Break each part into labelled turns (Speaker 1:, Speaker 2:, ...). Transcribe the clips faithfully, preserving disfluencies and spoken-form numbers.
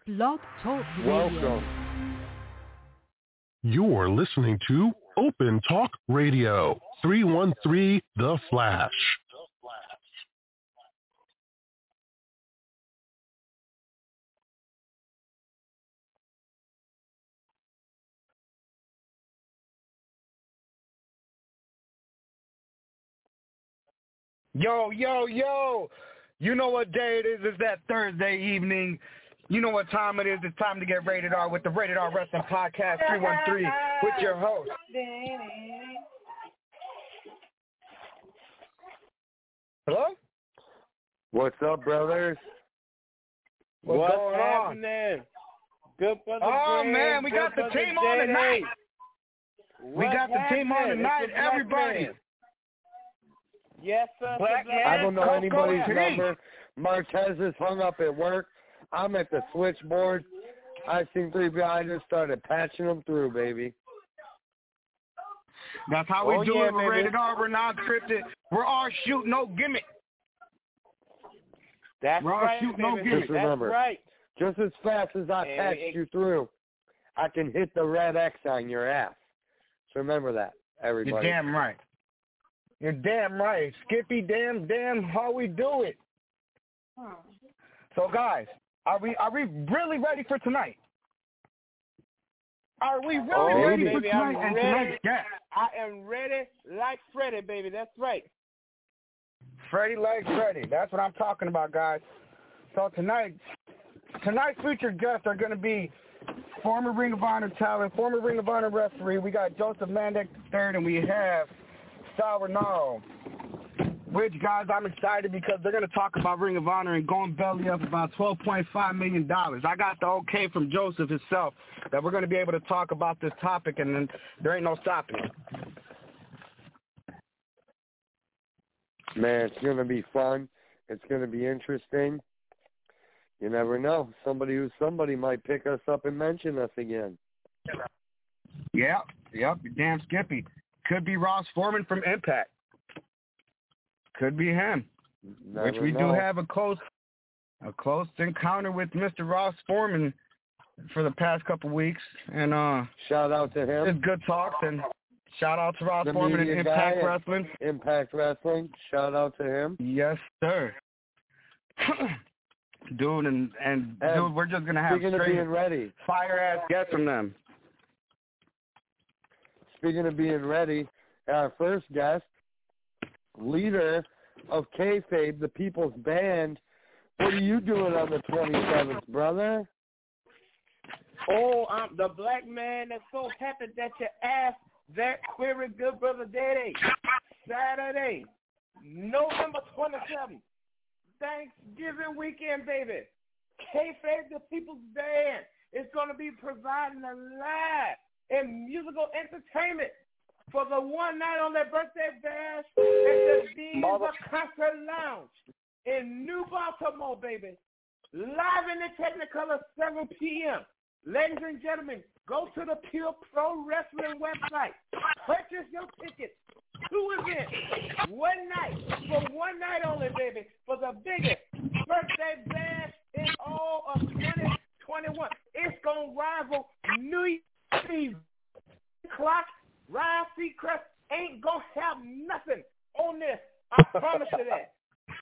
Speaker 1: Blog Talk Radio.
Speaker 2: Welcome. You're listening to Open Talk Radio, three one three The Flash.
Speaker 3: Yo, yo, yo. You know what day it is. It's that Thursday evening. You know what time it is. It's time to get Rated R with the Rated R Wrestling Podcast three one three with your host. Hello?
Speaker 4: What's up, brothers?
Speaker 3: What's,
Speaker 5: What's
Speaker 3: going
Speaker 5: happening?
Speaker 3: on?
Speaker 5: Good for the
Speaker 3: Oh,
Speaker 5: brand,
Speaker 3: man, we
Speaker 5: good
Speaker 3: got the
Speaker 5: for
Speaker 3: team
Speaker 5: the
Speaker 3: on
Speaker 5: day.
Speaker 3: tonight. We
Speaker 5: What's
Speaker 3: got the team on
Speaker 5: happening?
Speaker 3: tonight,
Speaker 5: It's the Black
Speaker 3: everybody.
Speaker 5: Man. Yes, sir.
Speaker 3: Black
Speaker 5: the Black
Speaker 4: I don't know
Speaker 3: Coco
Speaker 4: anybody's
Speaker 3: T.
Speaker 4: number. Marquez is hung up at work. I'm at the switchboard. I seen three guys just started patching them through, baby.
Speaker 3: That's how we
Speaker 5: Oh,
Speaker 3: do
Speaker 5: yeah,
Speaker 3: it. We're
Speaker 5: baby.
Speaker 3: Rated R. We're not scripted. We're all shoot, no gimmick.
Speaker 5: That's
Speaker 3: We're all
Speaker 5: right,
Speaker 3: shooting no
Speaker 5: baby.
Speaker 3: gimmick.
Speaker 4: Just remember.
Speaker 5: That's right.
Speaker 4: Just as fast as I
Speaker 5: And
Speaker 4: patched
Speaker 5: it-
Speaker 4: you through, I can hit the red X on your ass. So remember that, everybody.
Speaker 3: You're damn right. You're damn right. Skippy, damn, damn, how we do it. So, guys, are we are we really ready for tonight? Are we really
Speaker 5: Oh,
Speaker 3: ready
Speaker 5: baby,
Speaker 3: for tonight?
Speaker 5: I'm
Speaker 3: And
Speaker 5: ready.
Speaker 3: tonight's guest,
Speaker 5: I am ready like Freddy, baby. That's right.
Speaker 3: Freddie Legs Freddy. That's what I'm talking about, guys. So tonight, tonight's featured guests are going to be former Ring of Honor talent, former Ring of Honor referee. We got Joseph Mandek the third, and we have Sal Renaro. Which, guys, I'm excited because they're going to talk about Ring of Honor and going belly up about twelve point five million dollars. I got the okay from Joseph himself that we're going to be able to talk about this topic, and then there ain't no stopping it.
Speaker 4: Man, it's going to be fun. It's going to be interesting. You never know. Somebody who's somebody might pick us up and mention us again.
Speaker 3: Yep, yep, you're damn Skippy. Could be Ross Foreman from Impact. Could be him.
Speaker 4: Never
Speaker 3: Which we
Speaker 4: know.
Speaker 3: do have a close a close encounter with Mister Ross Foreman for the past couple weeks. And uh
Speaker 4: Shout out to him.
Speaker 3: it's good talks, and shout out to Ross
Speaker 4: The
Speaker 3: Foreman and
Speaker 4: media
Speaker 3: Impact
Speaker 4: guy.
Speaker 3: Wrestling.
Speaker 4: Impact Wrestling. Shout out to him.
Speaker 3: Yes, sir. Dude, and, and
Speaker 4: And
Speaker 3: dude, we're just going to have
Speaker 4: Speaking of
Speaker 3: straight
Speaker 4: being ready,
Speaker 3: fire-ass guests from them.
Speaker 4: speaking of being ready, our first guest, leader of Kayfabe, the People's Band. What are you doing on the twenty-seventh, brother?
Speaker 5: Oh, I'm the black man that's so happy that you asked that query, good brother Daddy. Saturday, November twenty-seventh, Thanksgiving weekend, baby. K-Fave, the People's Band, is going to be providing a live and musical entertainment for the one night on their birthday bash at the Diva Concert Lounge in New Baltimore, baby. Live in the Technicolor, seven p.m. Ladies and gentlemen, go to the Pure Pro Wrestling website. Purchase your tickets. Two events, one night, for one night only, baby, for the biggest birthday bash in all of twenty twenty-one. It's going to rival New Year's Eve. Clock, Ryan Seacrest ain't going to have nothing on this. I promise you that.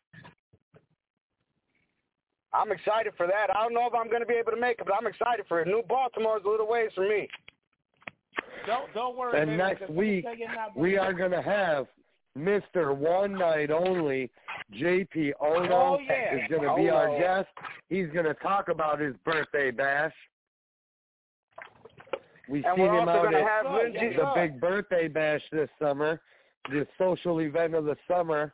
Speaker 3: I'm excited for that. I don't know if I'm going to be able to make it, but I'm excited for it. New Baltimore's a little ways from me.
Speaker 5: Don't don't worry.
Speaker 4: And
Speaker 5: baby,
Speaker 4: next
Speaker 5: because
Speaker 4: week,
Speaker 5: I'm telling you now,
Speaker 4: we
Speaker 5: baby.
Speaker 4: are going to have Mister One Night Only, J P Ono,
Speaker 5: Oh, yeah.
Speaker 4: is going to be our
Speaker 3: Ono.
Speaker 4: guest. He's going to talk about his birthday bash. We've
Speaker 3: And
Speaker 4: seen
Speaker 3: we're
Speaker 4: him
Speaker 3: also
Speaker 4: out
Speaker 3: going to
Speaker 4: at
Speaker 3: have
Speaker 5: Yes,
Speaker 3: Lindsay.
Speaker 4: the
Speaker 5: sir.
Speaker 4: big birthday bash this summer, the social event of the summer.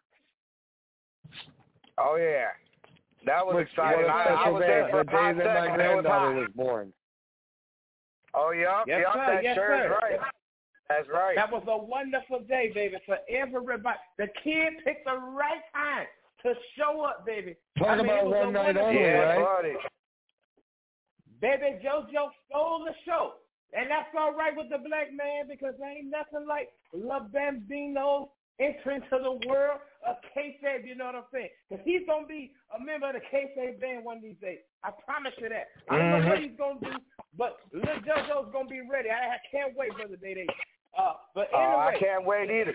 Speaker 3: Oh, yeah. That was
Speaker 4: Which
Speaker 3: exciting.
Speaker 4: what a
Speaker 3: I, I
Speaker 4: special
Speaker 3: was
Speaker 4: day,
Speaker 3: there for
Speaker 4: the
Speaker 3: five
Speaker 4: day that my
Speaker 3: seconds. It was
Speaker 4: granddaughter
Speaker 3: hot.
Speaker 4: was born.
Speaker 3: Oh, yeah.
Speaker 5: Yes,
Speaker 3: yeah,
Speaker 5: sir.
Speaker 3: that
Speaker 5: Yes,
Speaker 3: sure is
Speaker 5: sir.
Speaker 3: right. That's right.
Speaker 5: That was a wonderful day, baby, for everybody. The kid picked the right time to show up, baby.
Speaker 4: Talk
Speaker 5: I mean,
Speaker 4: about
Speaker 5: it was a
Speaker 4: one night
Speaker 5: wonderful
Speaker 4: only,
Speaker 3: yeah,
Speaker 4: right?
Speaker 3: buddy.
Speaker 5: Baby JoJo stole the show. And that's all right with the black man because there ain't nothing like La Bambino enter into the world of K-Fab, you know what I'm saying? Because he's going to be a member of the K-Fab band one of these days. I promise you that. I don't mm-hmm. know what he's going to do, but Lil JoJo's going to be ready. I, I can't wait, Brother Day Day. Uh, but anyway.
Speaker 3: Oh, I can't wait either.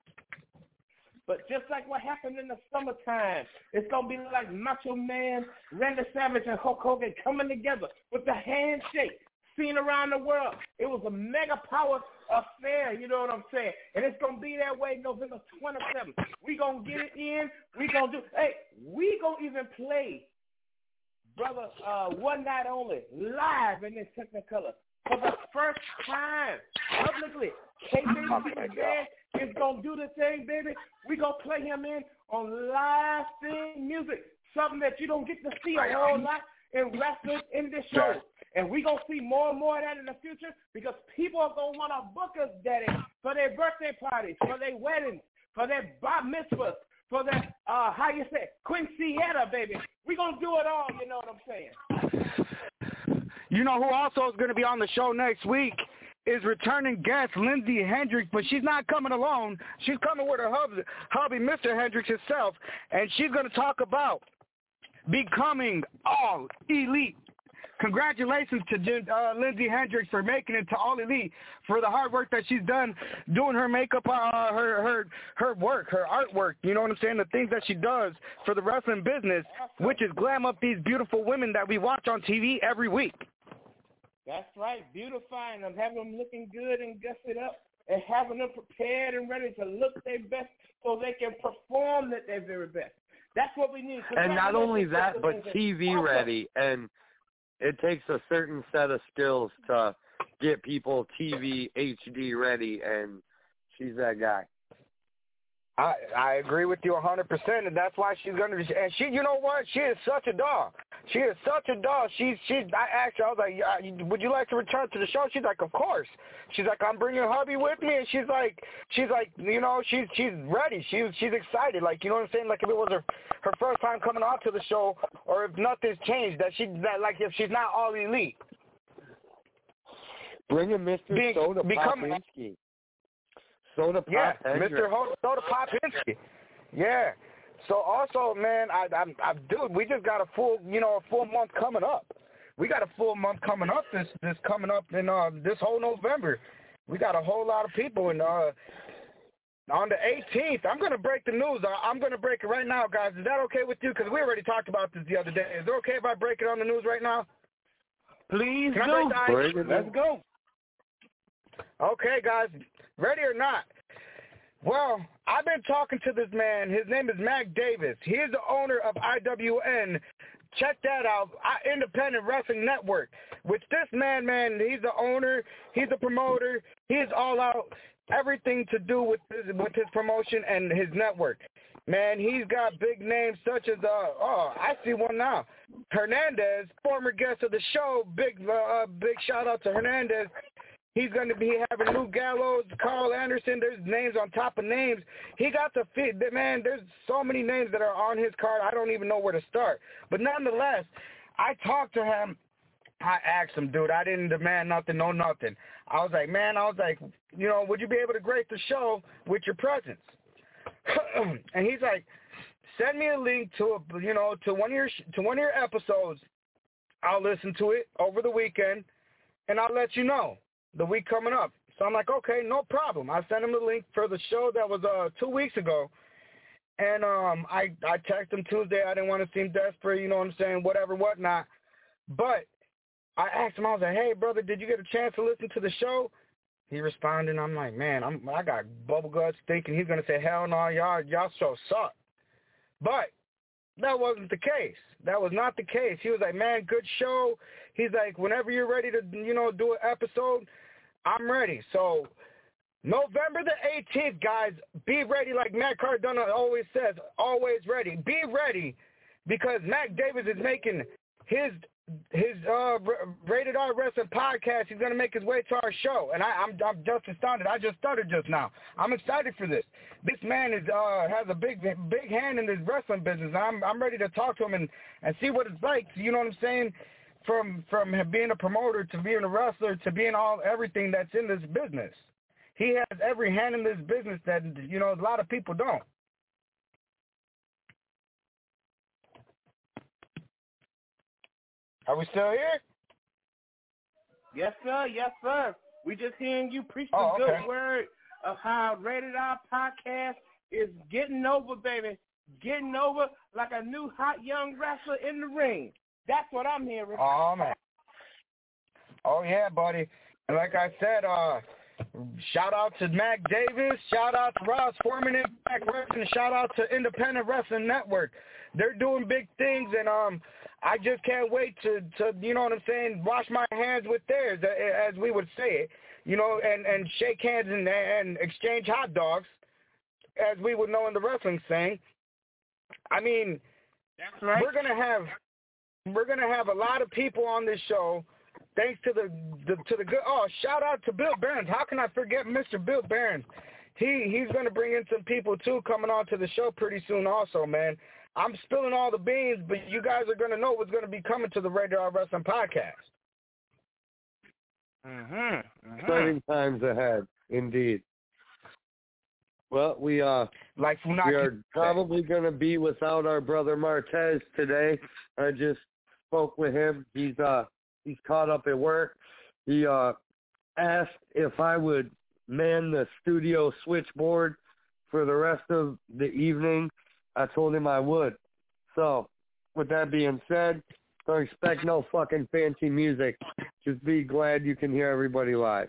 Speaker 5: But just like what happened in the summertime, it's going to be like Macho Man, Randy Savage, and Hulk Hogan coming together with the handshake seen around the world. It was a mega power affair, you know what I'm saying? And it's going to be that way November twenty-seventh. We going to get it in. We going to do, hey, we going to even play, brother, uh, One Night Only, live in this Technicolor for the first time publicly. K-Fab band is going to do the thing, baby. We going to play him in on live theme music, something that you don't get to see a whole lot in wrestling in this show. And we're going to see more and more of that in the future because people are going to want to book us, Daddy, for their birthday parties, for their weddings, for their bar mitzvahs, for their, uh, how you say, quinceañera, baby. We're going to do it all, you know what I'm saying?
Speaker 3: You know who also is going to be on the show next week is returning guest Lindsay Hendricks, but she's not coming alone. She's coming with her hubby, hubby Mister Hendricks himself, and she's going to talk about becoming all elite. Congratulations to uh, Lindsay Hendricks for making it to All Elite, for the hard work that she's done doing her makeup, uh, her her her work, her artwork, you know what I'm saying, the things that she does for the wrestling business, which is glam up these beautiful women that we watch on T V every week.
Speaker 5: That's right, beautifying them, having them looking good and gusset up, and having them prepared and ready to look their best so they can perform at their very best. That's what we need.
Speaker 4: And not only that, but T V ready. And it takes a certain set of skills to get people T V H D ready, and she's that guy.
Speaker 3: I I agree with you one hundred percent, and that's why she's going to – and she, you know what? She is such a doll. She is such a doll. She's, she's, I asked her, I was like, yeah, would you like to return to the show? She's like, of course. She's like, I'm bringing hubby with me, and she's like, she's like, you know, she's she's ready. She's she's excited. Like, you know what I'm saying? Like if it was her, her first time coming out to the show, or if nothing's changed, that she, that, like if she's not all elite.
Speaker 4: Bring a Mister Being, Soda
Speaker 3: become,
Speaker 4: Popinski. Soda Pop
Speaker 3: yeah,
Speaker 4: Hendricks.
Speaker 3: Mister Soda Popinski. Yeah. So also, man, I, I, I, dude, we just got a full, you know, a full month coming up. We got a full month coming up. This, this coming up in uh, this whole November. We got a whole lot of people, and uh, on the eighteenth, I'm gonna break the news. I'm gonna break it right now, guys. Is that okay with you? Because we already talked about this the other day. Is it okay if I break it on the news right now?
Speaker 5: Please
Speaker 3: Can
Speaker 5: do.
Speaker 3: I break the ice?
Speaker 5: Let's go.
Speaker 3: Okay, guys, ready or not? Well, I've been talking to this man. His name is Mac Davis. He is the owner of I W N. Check that out, Independent Wrestling Network. Which this man, man, he's the owner. He's the promoter. He's all out. Everything to do with his, with his promotion and his network. Man, he's got big names such as, uh, oh, I see one now. Hernandez, former guest of the show. Big, uh, big shout out to Hernandez. He's going to be having Lou Gallows, Carl Anderson. There's names on top of names. He got the fit. Man, there's so many names that are on his card. I don't even know where to start. But nonetheless, I talked to him. I asked him, dude, I didn't demand nothing, no nothing. I was like, man, I was like, you know, would you be able to grace the show with your presence? And he's like, send me a link to, a, you know, to one of your to one of your episodes. I'll listen to it over the weekend, and I'll let you know the week coming up. So I'm like, okay, no problem. I sent him the link for the show that was uh, two weeks ago. And um, I, I texted him Tuesday. I didn't want to seem desperate, you know what I'm saying, whatever, whatnot. But I asked him, I was like, hey, brother, did you get a chance to listen to the show? He responded, and I'm like, man, I'm, I got bubble guts thinking he's going to say, hell no, y'all, y'all show suck. But that wasn't the case. That was not the case. He was like, man, good show. He's like, whenever you're ready to, you know, do an episode, I'm ready. So November the eighteenth, guys, be ready like Matt Cardona always says, always ready. Be ready because Mac Davis is making his his uh, Rated R Wrestling podcast. He's going to make his way to our show, and I, I'm, I'm just astounded. I just started just now. I'm excited for this. This man is uh, has a big big hand in this wrestling business. I'm I'm ready to talk to him and, and see what it's like. You know what I'm saying? From from being a promoter to being a wrestler to being all everything that's in this business. he has every hand in this business that, you know, a lot of people don't. Are we still here?
Speaker 5: Yes, sir. Yes, sir. We just hearing you preach the
Speaker 3: Oh, okay.
Speaker 5: good word of how Rated R Podcast is getting over, baby. Getting over like a new hot young wrestler in the ring. That's what I'm hearing.
Speaker 3: Oh, man. Oh, yeah, buddy. And like I said, uh, shout out to Mac Davis, shout out to Ross Foreman, Impact Wrestling, shout out to Independent Wrestling Network. They're doing big things, and um, I just can't wait to, to, you know what I'm saying, wash my hands with theirs, as we would say it, you know, and, and shake hands and, and exchange hot dogs, as we would know in the wrestling saying. I mean,
Speaker 5: that's right.
Speaker 3: We're gonna have we're gonna have a lot of people on this show. Thanks to the, the to the good. Oh, shout out to Bill Behrens. How can I forget Mister Bill Behrens? He he's gonna bring in some people too coming on to the show pretty soon. Also, man, I'm spilling all the beans, but you guys are gonna know what's gonna be coming to the Rated R Wrestling Podcast.
Speaker 5: Mm-hmm. mm-hmm.
Speaker 4: Exciting times ahead, indeed. Well, we uh
Speaker 3: like
Speaker 4: we are probably going to be without our brother Martez today. I just spoke with him. He's uh he's caught up at work. He uh asked if I would man the studio switchboard for the rest of the evening. I told him I would. So, with that being said, don't expect no fucking fancy music. Just be glad you can hear everybody live.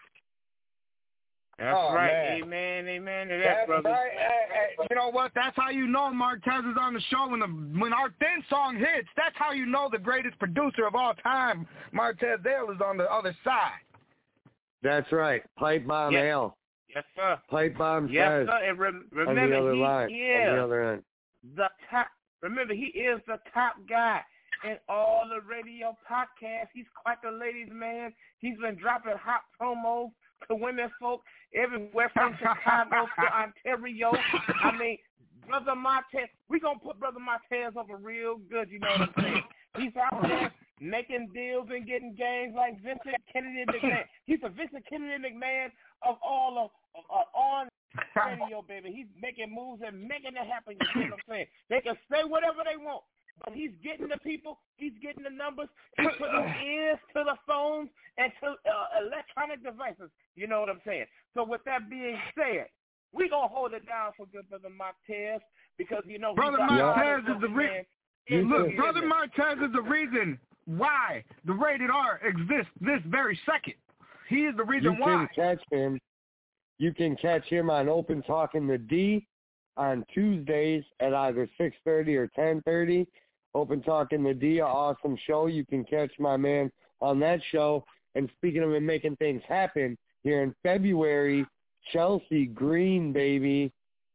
Speaker 5: That's
Speaker 3: oh,
Speaker 5: right.
Speaker 3: Man.
Speaker 5: Amen. Amen to that,
Speaker 3: That's
Speaker 5: brother.
Speaker 3: Right. Hey, hey, you know what? That's how you know Martez is on the show. When the when our theme song hits, that's how you know the greatest producer of all time, Martez Dale, is on the other side.
Speaker 4: That's right. Pipe Bomb
Speaker 5: yes.
Speaker 4: Ale.
Speaker 5: Yes, sir.
Speaker 4: Pipe Bomb
Speaker 5: yes,
Speaker 4: says.
Speaker 5: Sir. And re- remember,
Speaker 4: on the other
Speaker 5: he
Speaker 4: line,
Speaker 5: is
Speaker 4: on the other end.
Speaker 5: the top. Remember, he is the top guy in all the radio podcasts. He's quite the ladies' man. He's been dropping hot promos to women folk everywhere from Chicago to Ontario. I mean, Brother Martez, we're going to put Brother Martez over real good, you know what I'm saying? He's out there making deals and getting games like Vincent Kennedy McMahon. He's a Vincent Kennedy McMahon of all of uh, on radio, baby. He's making moves and making it happen, you know what I'm saying? They can say whatever they want. But he's getting the people, he's getting the numbers, he's putting ears to the phones and to uh, electronic devices. You know what I'm saying? So with that being said, we're going to hold it down for good Brother Martez because, you know,
Speaker 3: Brother Martez is the reason. Look, Brother Martez is the reason why the Rated R exists this very second. He is the reason
Speaker 4: you
Speaker 3: why.
Speaker 4: You can catch him. You can catch him on Open Talking the D on Tuesdays at either six thirty or ten thirty. Open Talking the D, an awesome show. You can catch my man on that show. And speaking of him making things happen, here in February, Chelsea Green, baby.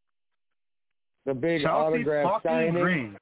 Speaker 4: The big
Speaker 3: Chelsea
Speaker 4: autograph signing.
Speaker 3: Green.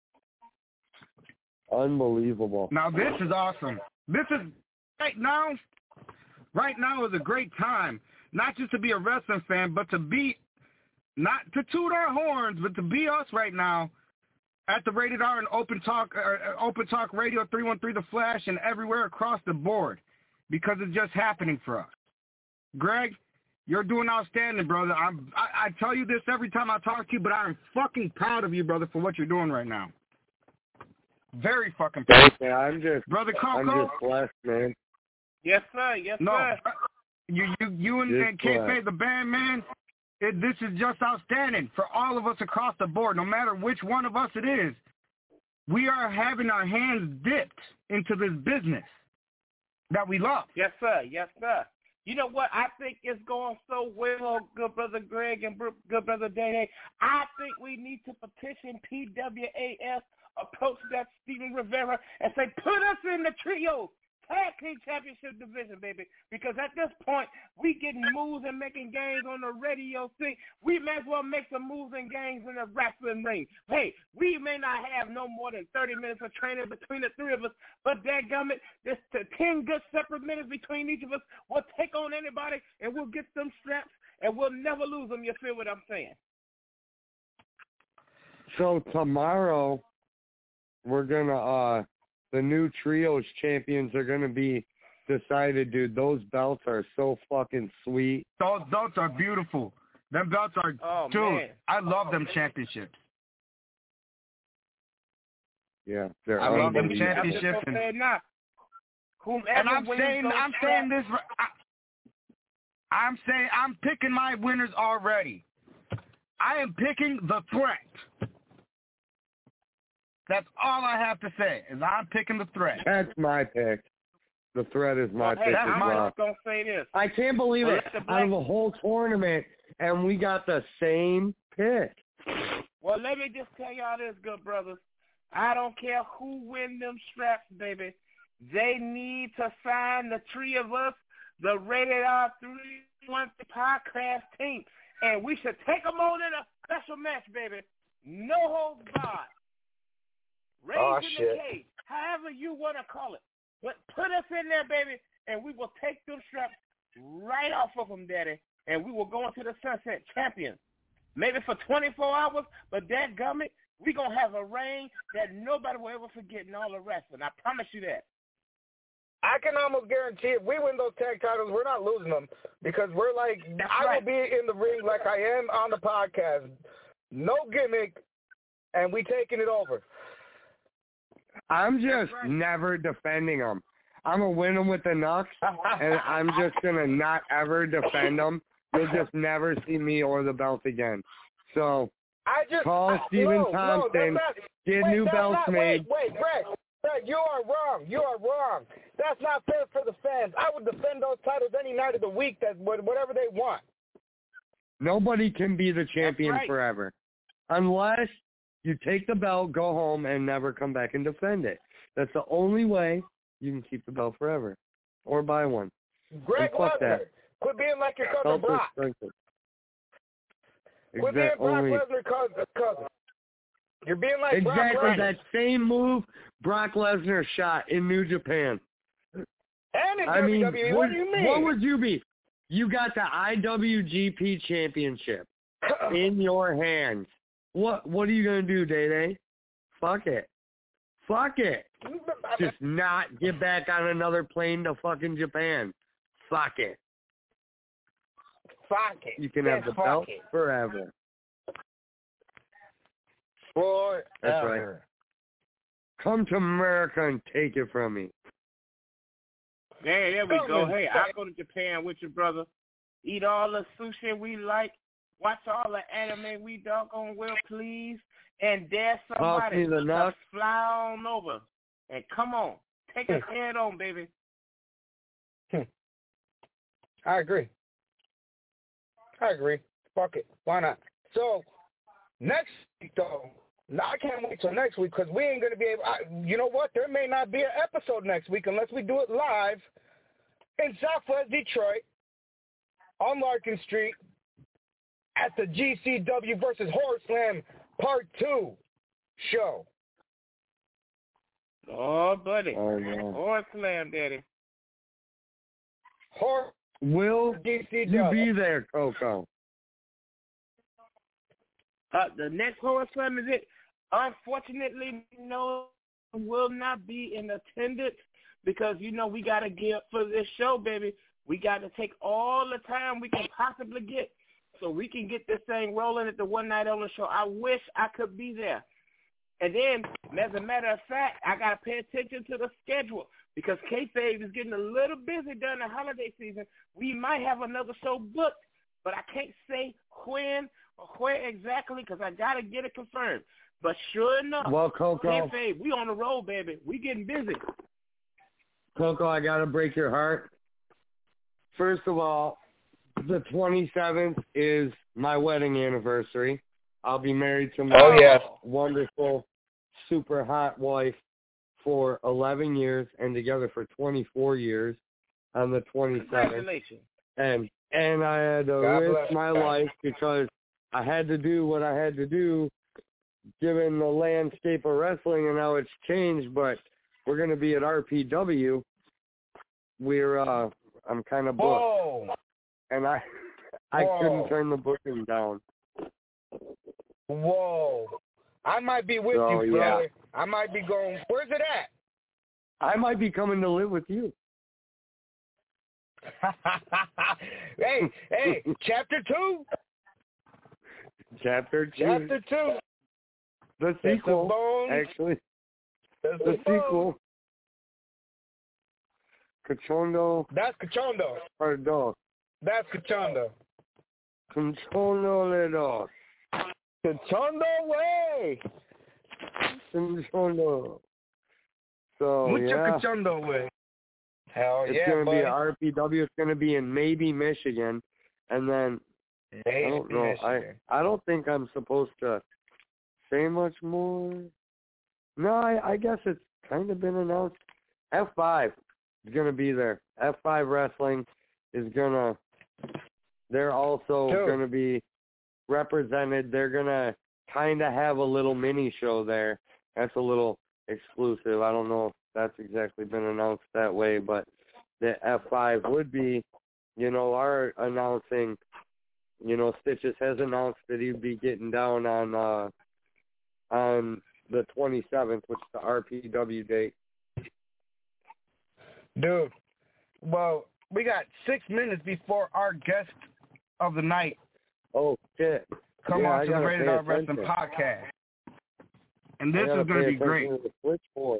Speaker 4: Unbelievable.
Speaker 3: Now this is awesome. This is right now. Right now is a great time, not just to be a wrestling fan, but to be not to toot our horns, but to be us right now at the Rated R and Open Talk, uh, Open Talk Radio, three one three The Flash, and everywhere across the board, because it's just happening for us. Greg, you're doing outstanding, brother. I'm, I, I tell you this every time I talk to you, but I'm fucking proud of you, brother, for what you're doing right now. Very fucking proud.
Speaker 4: Yeah, I'm just,
Speaker 3: brother Coco.
Speaker 4: I'm just blessed, man.
Speaker 5: Yes, sir. Yes,
Speaker 3: no,
Speaker 5: sir.
Speaker 3: You, you, you and, and K-Fay, the band, man. It, this is just outstanding for all of us across the board, no matter which one of us it is. We are having our hands dipped into this business that we love.
Speaker 5: Yes, sir. Yes, sir. You know what? I think it's going so well, good brother Greg and good brother Dane. I think we need to petition P W A S, approach that Steven Rivera, and say, put us in the trio. Tag Team Championship division, baby, because at this point, we getting moves and making games on the radio thing. We may as well make some moves and games in the wrestling ring. Hey, we may not have no more than thirty minutes of training between the three of us, but dadgummit, this ten good separate minutes between each of us, we'll take on anybody, and we'll get them straps, and we'll never lose them. You feel what I'm saying?
Speaker 4: So tomorrow, we're going to... uh the new trios champions are going to be decided, dude, those belts are so fucking sweet.
Speaker 3: Those belts are beautiful. Them belts are,
Speaker 5: Oh,
Speaker 3: dude,
Speaker 5: man.
Speaker 3: I love them championships.
Speaker 4: Yeah, they're
Speaker 3: I love them
Speaker 4: unbelievable.
Speaker 3: championships. And,
Speaker 5: And, now, whomever
Speaker 3: and I'm
Speaker 5: wins
Speaker 3: saying,
Speaker 5: those
Speaker 3: I'm
Speaker 5: straps-
Speaker 3: saying this, I, I'm saying, I'm picking my winners already. I am picking the threat. That's all I have to say, is I'm picking the threat.
Speaker 4: That's my pick. The threat is my
Speaker 5: Well, hey,
Speaker 4: pick
Speaker 3: that's
Speaker 4: as
Speaker 5: I'm
Speaker 4: well.
Speaker 5: just going to say this.
Speaker 4: I can't believe
Speaker 5: Well,
Speaker 4: it.
Speaker 5: let the
Speaker 4: Out
Speaker 5: black-
Speaker 4: of a whole tournament, and we got the same pick.
Speaker 5: Well, let me just tell y'all this, good brothers. I don't care who win them straps, baby. They need to sign the three of us, the Rated R three twenty podcast team, and we should take them on in a special match, baby. No holds barred. Raise
Speaker 3: Oh,
Speaker 5: in
Speaker 3: shit.
Speaker 5: the cage, however you want to call it. But put us in there, baby, and we will take them straps right off of them, daddy, and we will go into the sunset champions. Maybe for twenty-four hours, but dadgummit, we're going to have a reign that nobody will ever forget in all the wrestling. I promise you that.
Speaker 3: I can almost guarantee if we win those tag titles, we're not losing them because we're like,
Speaker 5: That's
Speaker 3: I
Speaker 5: right.
Speaker 3: will be in the ring like I am on the podcast. No gimmick, and we taking it over.
Speaker 4: I'm just
Speaker 5: right.
Speaker 4: never defending them. I'm going to win them with the Nux, and I'm just going to not ever defend them. You'll just never see me or the belt again. So
Speaker 3: I just
Speaker 4: call
Speaker 3: I,
Speaker 4: Stephen
Speaker 3: no,
Speaker 4: Thompson,
Speaker 3: no, that's not,
Speaker 4: get
Speaker 3: wait,
Speaker 4: new
Speaker 3: that's
Speaker 4: belts
Speaker 3: not,
Speaker 4: made.
Speaker 3: Wait, wait, Greg, Greg, you are wrong. You are wrong. That's not fair for the fans. I would defend those titles any night of the week, that whatever they want.
Speaker 4: Nobody can be the champion
Speaker 5: right.
Speaker 4: forever unless you take the belt, go home, and never come back and defend it. That's the only way you can keep the belt forever or buy one.
Speaker 3: Greg
Speaker 4: And fuck
Speaker 3: Lesnar,
Speaker 4: that.
Speaker 3: quit being like your cousin
Speaker 4: Belts are
Speaker 3: Brock.
Speaker 4: expensive.
Speaker 3: Quit being
Speaker 4: Exact-
Speaker 3: Brock
Speaker 4: only-
Speaker 3: Lesnar cousin. cousin. You're being like Brock
Speaker 4: Exactly
Speaker 3: Lesnar.
Speaker 4: that same move Brock Lesnar shot in New Japan.
Speaker 3: And in
Speaker 4: I mean,
Speaker 3: W W E,
Speaker 4: what,
Speaker 3: what do you mean?
Speaker 4: what would you be? You got the I W G P Championship in your hands. What What are you gonna do, Day Day? Fuck it. Fuck it. Just not get back on another plane to fucking Japan. Fuck it.
Speaker 3: Fuck it.
Speaker 4: You can
Speaker 3: Yes,
Speaker 4: have the
Speaker 3: fuck
Speaker 4: belt
Speaker 3: it.
Speaker 4: forever.
Speaker 3: Boy,
Speaker 4: That's
Speaker 3: ever.
Speaker 4: right. Come to America and take it from me.
Speaker 5: There, there we
Speaker 3: Come
Speaker 5: go.
Speaker 3: on.
Speaker 5: Hey, I'll go to Japan with you, brother. Eat all the sushi we like. Watch all the anime we doggone well, please. And dare somebody
Speaker 4: me the
Speaker 5: to
Speaker 4: nuts.
Speaker 5: fly on over. And come on. Take us head on, baby.
Speaker 3: I agree. I agree. Fuck it. Why not? So, next week, though, no, I can't wait till next week because we ain't going to be able I, you know what? There may not be an episode next week unless we do it live in Southwest Detroit on Larkin Street at the G C W versus Horror Slam Part two show.
Speaker 5: Oh, buddy.
Speaker 4: Oh, no.
Speaker 5: Horse slam, daddy.
Speaker 3: Horror
Speaker 4: Will
Speaker 3: G C
Speaker 4: you
Speaker 3: W.
Speaker 4: be there, Coco?
Speaker 5: Uh, the next horse slam is it? Unfortunately, no, will not be in attendance because, you know, we got to gear up for this show, baby. We got to take all the time we can possibly get so we can get this thing rolling at the One Night Only show. I wish I could be there. And then, as a matter of fact, I got to pay attention to the schedule because kayfabe is getting a little busy during the holiday season. We might have another show booked, but I can't say when or where exactly because I got to get it confirmed. But sure enough,
Speaker 4: Well, Coco,
Speaker 5: kayfabe, we on the road, baby. We getting busy.
Speaker 4: Coco, I got to break your heart. First of all, the twenty-seventh is my wedding anniversary. I'll be married to my
Speaker 3: Oh, yes.
Speaker 4: wonderful, super hot wife for eleven years and together for twenty-four years on the twenty-seventh.
Speaker 5: Congratulations.
Speaker 4: And and I had to
Speaker 3: God
Speaker 4: risk
Speaker 3: bless.
Speaker 4: my life because I had to do what I had to do given the landscape of wrestling and how it's changed, but we're going to be at R P W. We're, uh, I'm kind of booked.
Speaker 3: Whoa.
Speaker 4: And I I
Speaker 3: Whoa.
Speaker 4: couldn't turn the booking down.
Speaker 3: Whoa. I might be with
Speaker 4: Oh,
Speaker 3: you,
Speaker 4: yeah.
Speaker 3: brother. I might be going, where's it at?
Speaker 4: I might be coming to live with you.
Speaker 3: hey, hey, chapter two.
Speaker 4: Chapter two.
Speaker 3: Chapter two.
Speaker 4: The sequel, actually.
Speaker 3: That's
Speaker 4: the sequel. Cachondo.
Speaker 3: That's Cachondo.
Speaker 4: Pardon.
Speaker 3: That's Cachondo.
Speaker 4: Cachondo le dos.
Speaker 3: Cachondo way.
Speaker 4: Cachondo. So,
Speaker 3: Mucho
Speaker 4: yeah.
Speaker 3: Cachondo way. Hell
Speaker 4: it's
Speaker 3: yeah,
Speaker 4: It's going to
Speaker 3: buddy.
Speaker 4: be at R P W. It's going to be in maybe Michigan. And then,
Speaker 3: maybe
Speaker 4: I don't know.
Speaker 3: Michigan.
Speaker 4: I, I don't think I'm supposed to say much more. No, I, I guess it's kind of been announced. F five is going to be there. F five Wrestling is going to, they're also going to be represented. They're going to kind of have a little mini show there. That's a little exclusive. I don't know if that's exactly been announced that way, but the F five would be, you know, our announcing, you know, Stitches has announced that he'd be getting down on uh, on the twenty-seventh, which is the R P W date.
Speaker 3: Dude, well, we got six minutes before our guest of the night.
Speaker 4: Oh, shit.
Speaker 3: Come
Speaker 4: yeah,
Speaker 3: on to the Rated R Wrestling podcast. And this is going to be great.
Speaker 4: Switchboard.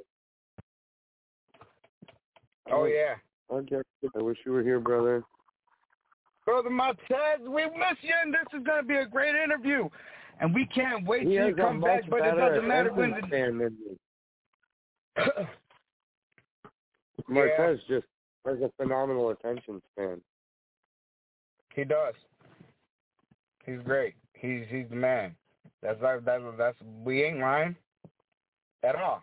Speaker 3: Oh, yeah.
Speaker 4: Okay. I wish you were here, brother.
Speaker 3: Brother Martez, we miss you, and this is going to be a great interview. And we can't wait till you come back, but it doesn't matter when the...
Speaker 4: Martez yeah. just has a phenomenal attention span.
Speaker 3: He does. He's great. He's he's the man. That's like that's that's we ain't lying at all.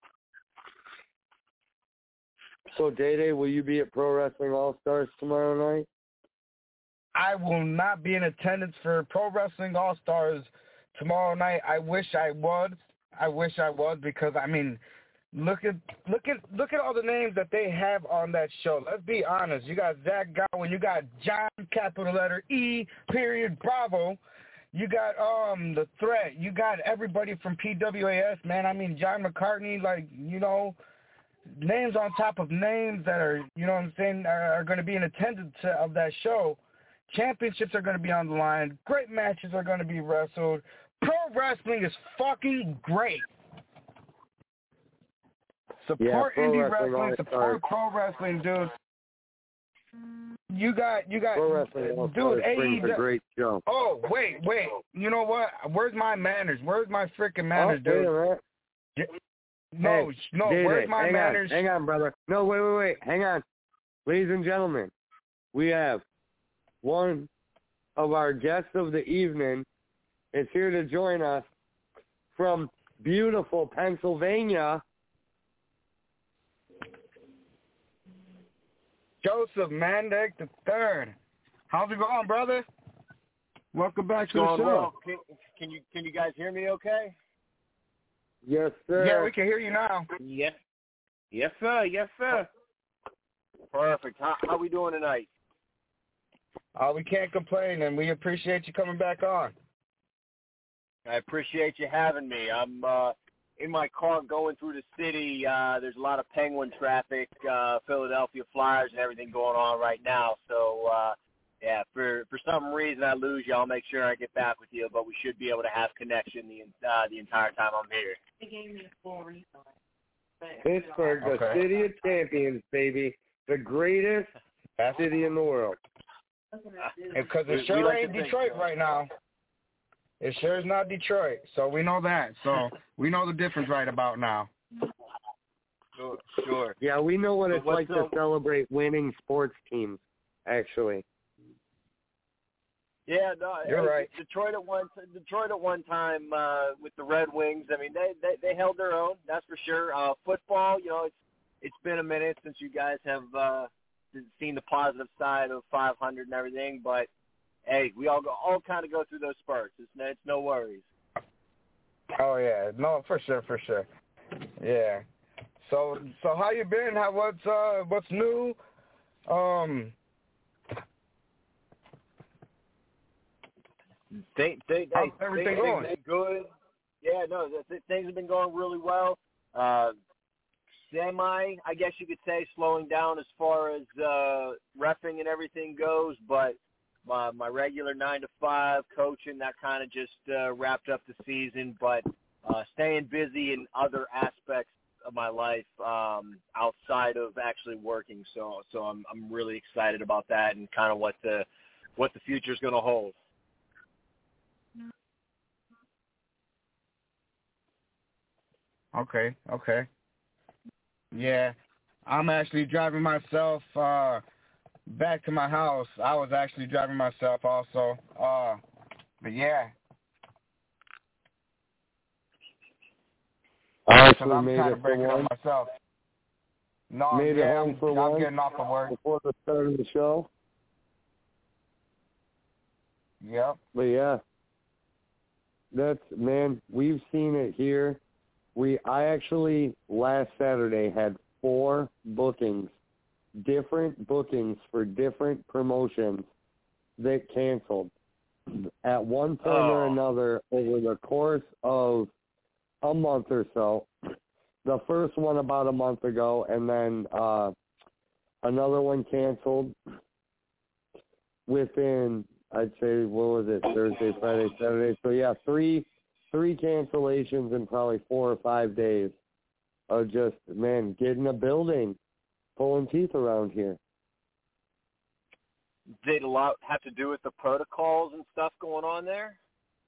Speaker 4: So Day Day, will you be at Pro Wrestling All Stars tomorrow night?
Speaker 3: I will not be in attendance for Pro Wrestling All Stars tomorrow night. I wish I was. I wish I was because I mean, look at look at look at all the names that they have on that show. Let's be honest. You got Zach Gowen. You got John capital letter E period Bravo. You got um the Threat. You got everybody from P W A S. Man, I mean John McCartney. Like you know, names on top of names that are you know what I'm saying are, are going to be in attendance of that show. Championships are going to be on the line. Great matches are going to be wrestled. Pro wrestling is fucking great. Support
Speaker 4: yeah,
Speaker 3: indie
Speaker 4: wrestling,
Speaker 3: wrestling. Support pro wrestling, dude. You got, you got,
Speaker 4: pro wrestling,
Speaker 3: dude. A E W.
Speaker 4: A great show.
Speaker 3: Oh, wait, wait. You know what? Where's my manners? Where's my freaking manners,
Speaker 4: oh,
Speaker 3: dude?
Speaker 4: Wait a minute.
Speaker 3: No,
Speaker 4: hey,
Speaker 3: no.
Speaker 4: Day
Speaker 3: Where's
Speaker 4: Day.
Speaker 3: my
Speaker 4: hang
Speaker 3: manners?
Speaker 4: On, hang on, brother. No, wait, wait, wait. Hang on, ladies and gentlemen. We have one of our guests of the evening is here to join us from beautiful Pennsylvania.
Speaker 3: Joseph Mandek the third. How's it going, brother? Welcome back to the show.
Speaker 1: Well. Can, can you can you guys hear me okay?
Speaker 4: Yes, sir.
Speaker 3: Yeah, we can hear you now.
Speaker 5: Yes. Yes, sir. Yes, sir.
Speaker 1: Perfect. How how we doing tonight?
Speaker 3: Uh, we can't complain, and we appreciate you coming back on.
Speaker 1: I appreciate you having me. I'm uh, in my car going through the city. Uh, there's a lot of Penguin traffic, uh, Philadelphia Flyers and everything going on right now. So, uh, yeah, for for some reason I lose you, I'll make sure I get back with you, but we should be able to have connection the uh, the entire time I'm here.
Speaker 6: They gave me a full refund.
Speaker 4: Pittsburgh, the
Speaker 3: okay.
Speaker 4: city of champions, baby. The greatest
Speaker 3: That's
Speaker 4: city in the world.
Speaker 3: Because it
Speaker 1: We-
Speaker 3: sure
Speaker 1: we like
Speaker 3: ain't
Speaker 1: to think
Speaker 3: Detroit
Speaker 1: so.
Speaker 3: right now. It sure is not Detroit. So we know that. So we know the difference right about now.
Speaker 1: Sure, sure.
Speaker 4: Yeah, we know what
Speaker 1: But
Speaker 4: it's
Speaker 1: what's
Speaker 4: like to
Speaker 1: the-
Speaker 4: celebrate winning sports teams, actually.
Speaker 1: Yeah, no,
Speaker 3: You're
Speaker 1: uh,
Speaker 3: right.
Speaker 1: Detroit at one Detroit at one time uh, with the Red Wings. I mean, they, they they held their own. That's for sure. Uh, football, you know, it's it's been a minute since you guys have uh, seen the positive side of five hundred and everything. But hey, we all go, all kind of go through those spurts. It's no, it's no worries.
Speaker 3: Oh yeah, no, for sure, for sure. Yeah. So so how you been? How what's uh what's new? Um.
Speaker 1: They, they,
Speaker 3: How's
Speaker 1: they,
Speaker 3: everything
Speaker 1: things
Speaker 3: going?
Speaker 1: have been good. Yeah, no, th- th- things have been going really well. Uh, semi, I guess you could say, slowing down as far as uh, reffing and everything goes, but my, my regular nine to five coaching, that kind of just uh, wrapped up the season, but uh, staying busy in other aspects of my life um, outside of actually working. So so I'm I'm really excited about that and kind of what the what the future is going to hold.
Speaker 3: Okay, okay. Yeah, I'm actually driving myself uh, back to my house. I was actually driving myself also. Uh, but yeah.
Speaker 4: I
Speaker 3: Because
Speaker 4: actually
Speaker 3: I'm
Speaker 4: made
Speaker 3: trying
Speaker 4: it
Speaker 3: to break
Speaker 4: for
Speaker 3: it
Speaker 4: one.
Speaker 3: up myself. No,
Speaker 4: Made
Speaker 3: yeah,
Speaker 4: it home
Speaker 3: I'm,
Speaker 4: for
Speaker 3: I'm
Speaker 4: one
Speaker 3: getting off of work.
Speaker 4: before the start of the show.
Speaker 3: Yep.
Speaker 4: But yeah, that's, man, we've seen it here. We I actually last Saturday had four bookings, different bookings for different promotions that canceled at one point
Speaker 1: Oh.
Speaker 4: or another over the course of a month or so. The first one about a month ago, and then uh, another one canceled within, I'd say, what was it, Thursday, Friday, Saturday. So yeah, three three cancellations in probably four or five days of just, man, getting a building, pulling teeth around here.
Speaker 1: Did a lot have to do with the protocols and stuff going on there?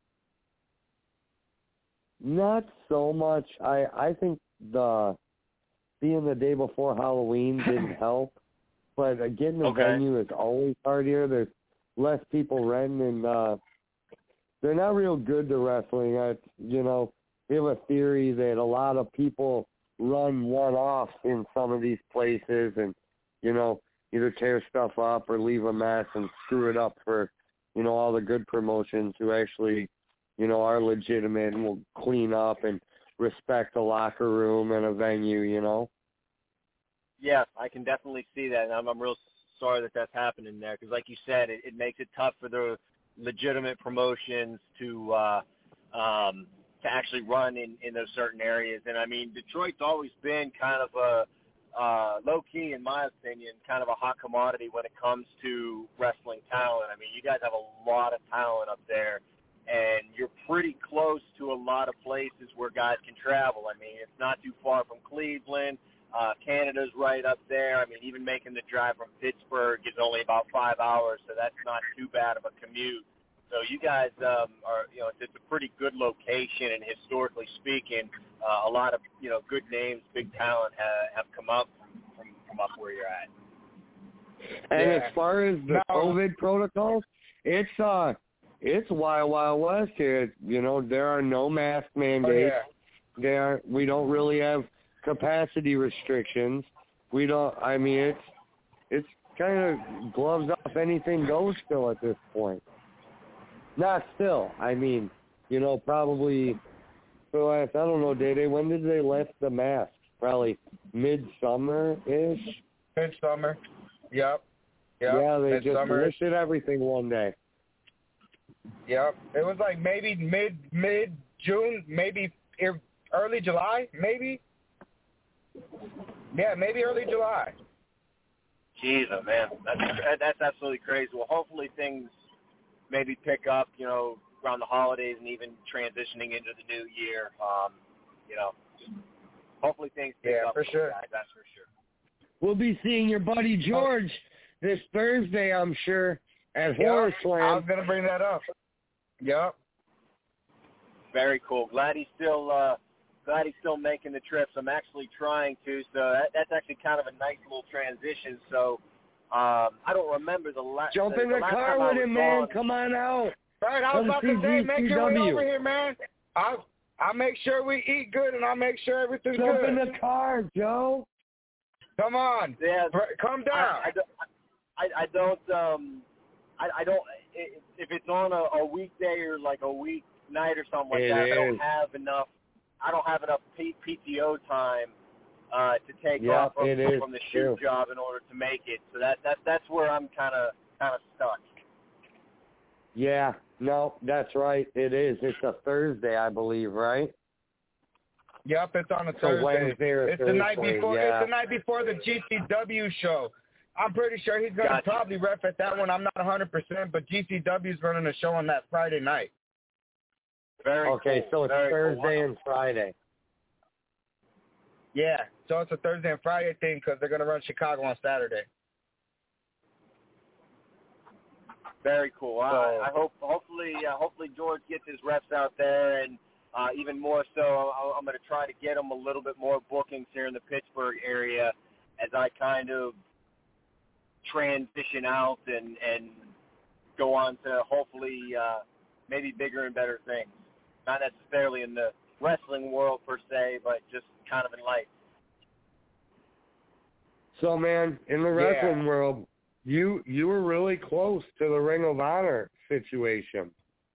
Speaker 4: Not so much. I I think the being the day before Halloween didn't help, but uh, getting a
Speaker 1: Okay.
Speaker 4: venue is always hard here. There's less people renting, and uh, they're not real good to wrestling. I, you know, we have a theory that a lot of people run one-offs in some of these places, and you know, either tear stuff up or leave a mess and screw it up for, you know, all the good promotions who actually, you know, are legitimate and will clean up and respect a locker room and a venue, you know?
Speaker 1: Yeah, I can definitely see that, and I'm, I'm real sorry that that's happening there because, like you said, it, it makes it tough for the legitimate promotions to uh, um, to actually run in, in those certain areas. And, I mean, Detroit's always been kind of a, uh, low-key, in my opinion, kind of a hot commodity when it comes to wrestling talent. I mean, you guys have a lot of talent up there, and you're pretty close to a lot of places where guys can travel. I mean, it's not too far from Cleveland. Uh, Canada's right up there. I mean, even making the drive from Pittsburgh is only about five hours, so that's not too bad of a commute. So you guys um, are, you know, it's a pretty good location, and historically speaking, uh, a lot of, you know, good names, big talent ha- have come up from, from, from up where you're at.
Speaker 4: And
Speaker 3: Yeah.
Speaker 4: as far as the
Speaker 3: No.
Speaker 4: COVID protocols, it's uh, it's wild, wild west here. You know, there are no mask mandates.
Speaker 3: Oh, yeah.
Speaker 4: There, are, we don't really have capacity restrictions. We don't. I mean, it's it's kind of gloves off, anything goes still at this point. Not still. I mean, you know, probably for the last, I don't know, Day-Day, when did they lift the mask? Probably midsummer-ish?
Speaker 3: Midsummer. Yep. Yep.
Speaker 4: Yeah, they just
Speaker 3: Midsummer.
Speaker 4: lifted everything one day.
Speaker 3: Yep. It was like maybe mid mid June, maybe er- early July, maybe. Yeah, maybe early July.
Speaker 1: Jeez, oh, man, that's that's absolutely crazy. Well, hopefully things maybe pick up, you know, around the holidays and even transitioning into the new year. Um, you know, hopefully things pick
Speaker 3: Yeah,
Speaker 1: up
Speaker 3: for sure.
Speaker 1: guys, that's for sure.
Speaker 4: We'll be seeing your buddy George this Thursday, I'm sure, at
Speaker 3: Yep.
Speaker 4: Horror
Speaker 3: I
Speaker 4: Slam.
Speaker 3: was gonna bring that up. Yep.
Speaker 1: Very cool. Glad he's still uh, glad he's still making the trips. I'm actually trying to, so that, that's actually kind of a nice little transition. So um, I don't remember the, la-
Speaker 4: Jump
Speaker 1: the,
Speaker 4: in
Speaker 1: the
Speaker 4: the
Speaker 1: last
Speaker 4: car
Speaker 1: time I
Speaker 4: with
Speaker 1: was
Speaker 4: him, man.
Speaker 1: on.
Speaker 4: Come on out.
Speaker 3: Right, I was
Speaker 4: Come
Speaker 3: about
Speaker 4: see
Speaker 3: to say, make your way
Speaker 4: G C W.
Speaker 3: over here, man. I I make sure we eat good and I make sure everything's
Speaker 4: Jump
Speaker 3: good.
Speaker 4: in the car, Joe.
Speaker 3: Come on.
Speaker 1: Yeah,
Speaker 3: Br- Come down.
Speaker 1: I, I, don't- I, I don't. Um, I, I don't. If it's on a, a weekday or like a week night or something like
Speaker 4: It
Speaker 1: that, I don't
Speaker 4: is.
Speaker 1: have enough. I don't have enough P- PTO time uh, to take
Speaker 4: Yeah,
Speaker 1: off from,
Speaker 4: it is
Speaker 1: from the shoot
Speaker 4: true.
Speaker 1: job in order to make it. So that that that's where I'm kind of kind of stuck.
Speaker 4: Yeah, no, that's right. It is. It's a Thursday, I believe, right?
Speaker 3: Yep, it's on a
Speaker 4: So
Speaker 3: Thursday.
Speaker 4: Wednesday or
Speaker 3: it's
Speaker 4: Thursday,
Speaker 3: the night before.
Speaker 4: yeah.
Speaker 3: It's the night before the G C W show. I'm pretty sure he's going to
Speaker 1: Gotcha.
Speaker 3: probably ref at that one. I'm not one hundred percent, but G C W is running a show on that Friday night.
Speaker 1: Very
Speaker 4: Okay,
Speaker 1: cool.
Speaker 4: so it's
Speaker 1: Very
Speaker 4: Thursday
Speaker 1: cool.
Speaker 4: and Friday.
Speaker 3: Yeah, so it's a Thursday and Friday thing because they're going to run Chicago on Saturday.
Speaker 1: Very cool.
Speaker 3: So,
Speaker 1: I, I hope, hopefully, uh, hopefully George gets his reps out there, and uh, even more so, I'll, I'm going to try to get him a little bit more bookings here in the Pittsburgh area as I kind of transition out and and go on to hopefully uh, maybe bigger and better things. Not necessarily in the wrestling world per se, but just kind of in life.
Speaker 4: So, man, in the wrestling
Speaker 3: Yeah.
Speaker 4: world, you you were really close to the Ring of Honor situation.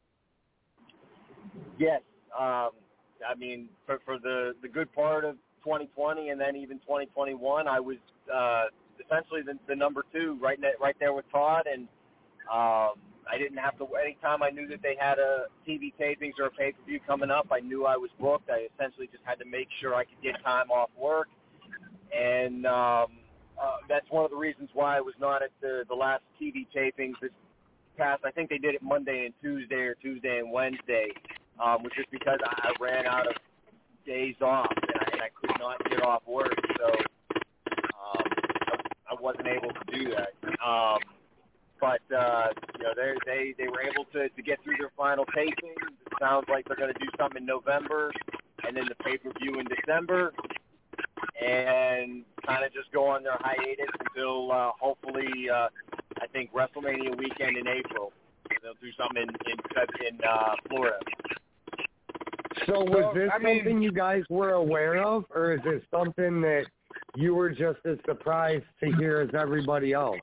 Speaker 1: Yes. Um, I mean, for, for the, the good part of twenty twenty and then even twenty twenty-one, I was uh, essentially the, the number two right ne- right there with Todd, and um, I didn't have to – anytime I knew that they had a T V tapings or a pay-per-view coming up, I knew I was booked. I essentially just had to make sure I could get time off work, and um, uh, that's one of the reasons why I was not at the, the last T V tapings this past – I think they did it Monday and Tuesday or Tuesday and Wednesday, um, was just because I, I ran out of days off, and I, and I could not get off work, so um, I wasn't able to do that. Um, but uh, you know, they they they were able to, to get through their final taping. It sounds like they're going to do something in November, and then the pay per view in December, and kind of just go on their hiatus until uh, hopefully uh, I think WrestleMania weekend in April. They'll do something in in, in uh, Florida.
Speaker 4: So was
Speaker 3: Well,
Speaker 4: this
Speaker 3: I mean-
Speaker 4: something you guys were aware of, or is it something that you were just as surprised to hear as everybody else?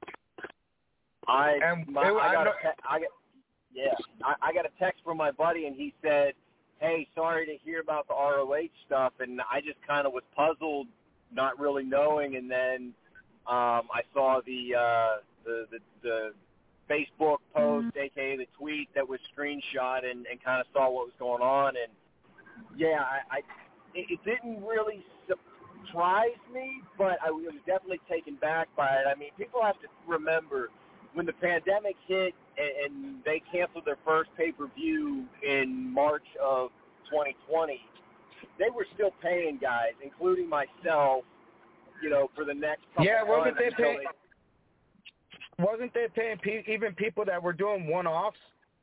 Speaker 1: I
Speaker 3: And
Speaker 1: my,
Speaker 3: it-
Speaker 1: I
Speaker 3: I
Speaker 1: got
Speaker 3: know-
Speaker 1: a te- I got yeah I, I got a text from my buddy, and he said, "Hey, sorry to hear about the R O H stuff," and I just kind of was puzzled, not really knowing, and then um, I saw the, uh, the the the Facebook post, mm-hmm. aka the tweet that was screenshot, and, and kind of saw what was going on, and yeah, I, I it, it didn't really surprise me, but I was definitely taken back by it. I mean, people have to remember when the pandemic hit and, and they canceled their first pay-per-view in March of twenty twenty, they were still paying guys, including myself, you know, for the next couple
Speaker 3: Yeah, wasn't
Speaker 1: months.
Speaker 3: they paying?
Speaker 1: They,
Speaker 3: wasn't they paying pe- even people that were doing one-offs?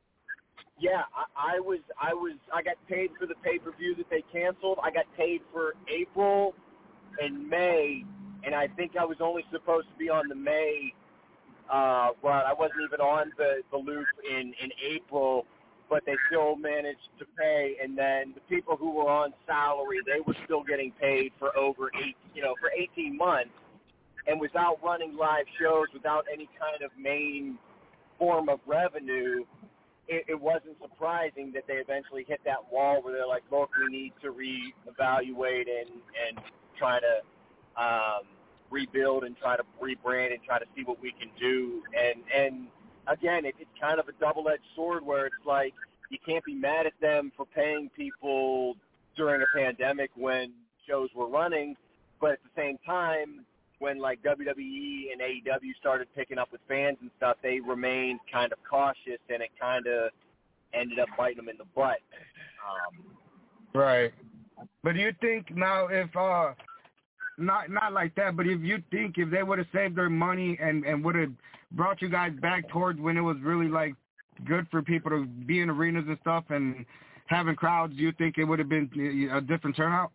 Speaker 1: Yeah, I, I was, I was, I got paid for the pay-per-view that they canceled. I got paid for April and May, and I think I was only supposed to be on the May, uh, but I wasn't even on the, the loop in, in April, but they still managed to pay. And then the people who were on salary, they were still getting paid for over eight, you know, for eighteen months, and without running live shows, without any kind of main form of revenue. It, it wasn't surprising that they eventually hit that wall where they're like, look, we need to reevaluate and, and try to um, rebuild and try to rebrand and try to see what we can do. And, and again, it, it's kind of a double-edged sword where it's like you can't be mad at them for paying people during a pandemic when shows were running, but at the same time, when like W W E and A E W started picking up with fans and stuff, they remained kind of cautious, and it kind of ended up biting them in the butt. Um,
Speaker 3: right. But do you think now if uh, not not like that, but if you think if they would have saved their money and and would have brought you guys back towards when it was really like good for people to be in arenas and stuff and having crowds, do you think it would have been a different turnout?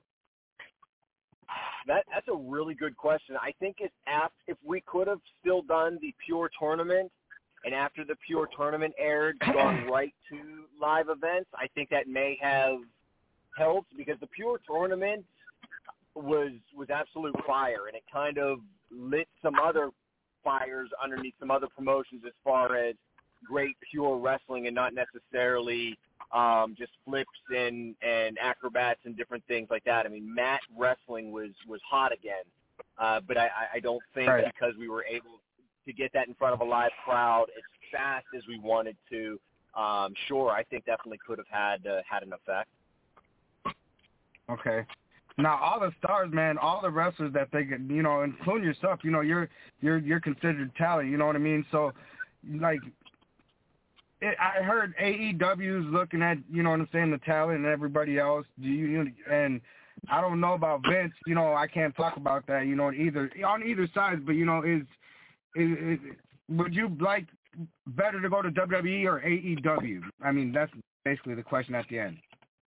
Speaker 1: That that's a really good question. I think if after, if we could have still done the pure tournament, and after the pure tournament aired, gone right to live events, I think that may have helped, because the pure tournament was was absolute fire, and it kind of lit some other fires underneath some other promotions as far as great pure wrestling, and not necessarily um, just flips and, and acrobats and different things like that. I mean, mat wrestling was, was hot again, uh, but I, I don't think
Speaker 3: right.
Speaker 1: because we were able to get that in front of a live crowd as fast as we wanted to, um, sure, I think definitely could have had uh, had an effect.
Speaker 3: Okay. Now, all the stars, man, all the wrestlers that they get, you know, including yourself, you know, you're you're you're considered talent. You know what I mean? So, like, it, I heard A E W's looking at, you know what I'm saying, the talent and everybody else. Do you and I don't know about Vince. You know, I can't talk about that. You know, either on either side. But you know, is is, is would you like better to go to W W E or A E W? I mean, that's basically the question at the end.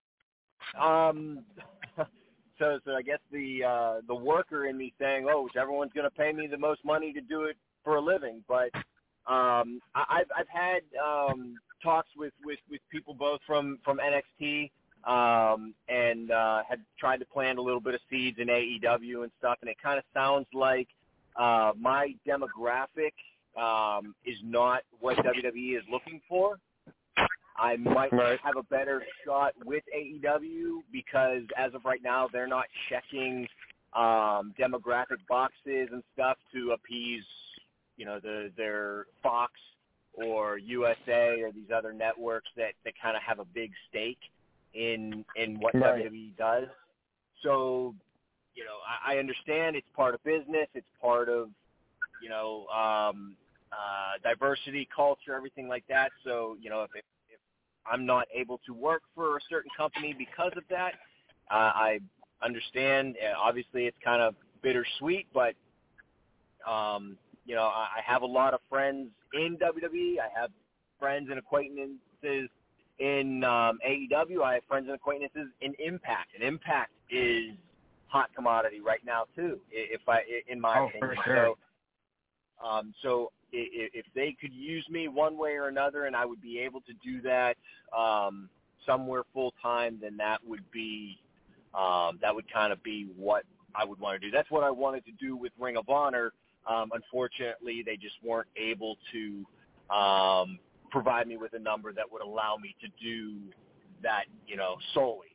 Speaker 1: Um. So, so I guess the uh, the worker in me saying, "Oh, whichever one's going to pay me the most money to do it for a living." But um, I, I've I've had um, talks with, with, with people both from, from N X T um, and uh, had tried to plant a little bit of seeds in A E W and stuff, and it kind of sounds like uh, my demographic um, is not what W W E is looking for. I might
Speaker 3: right.
Speaker 1: have a better shot with A E W because as of right now, they're not checking um, demographic boxes and stuff to appease, you know, the, their Fox or U S A or these other networks that, that kind of have a big stake in in what
Speaker 3: right.
Speaker 1: W W E does. So, you know, I, I understand it's part of business. It's part of, you know, um, uh, diversity, culture, everything like that. So, you know, if it, I'm not able to work for a certain company because of that. Uh, I understand. Uh, obviously, it's kind of bittersweet, but, um, you know, I, I have a lot of friends in W W E. I have friends and acquaintances in um, A E W. I have friends and acquaintances in Impact, and Impact is hot commodity right now, too, if I, in my
Speaker 3: oh,
Speaker 1: opinion.
Speaker 3: For sure.
Speaker 1: So, um, so if they could use me one way or another and I would be able to do that um, somewhere full time, then that would be um, that would kind of be what I would want to do. That's what I wanted to do with Ring of Honor. Um, unfortunately, they just weren't able to um, provide me with a number that would allow me to do that, you know, solely.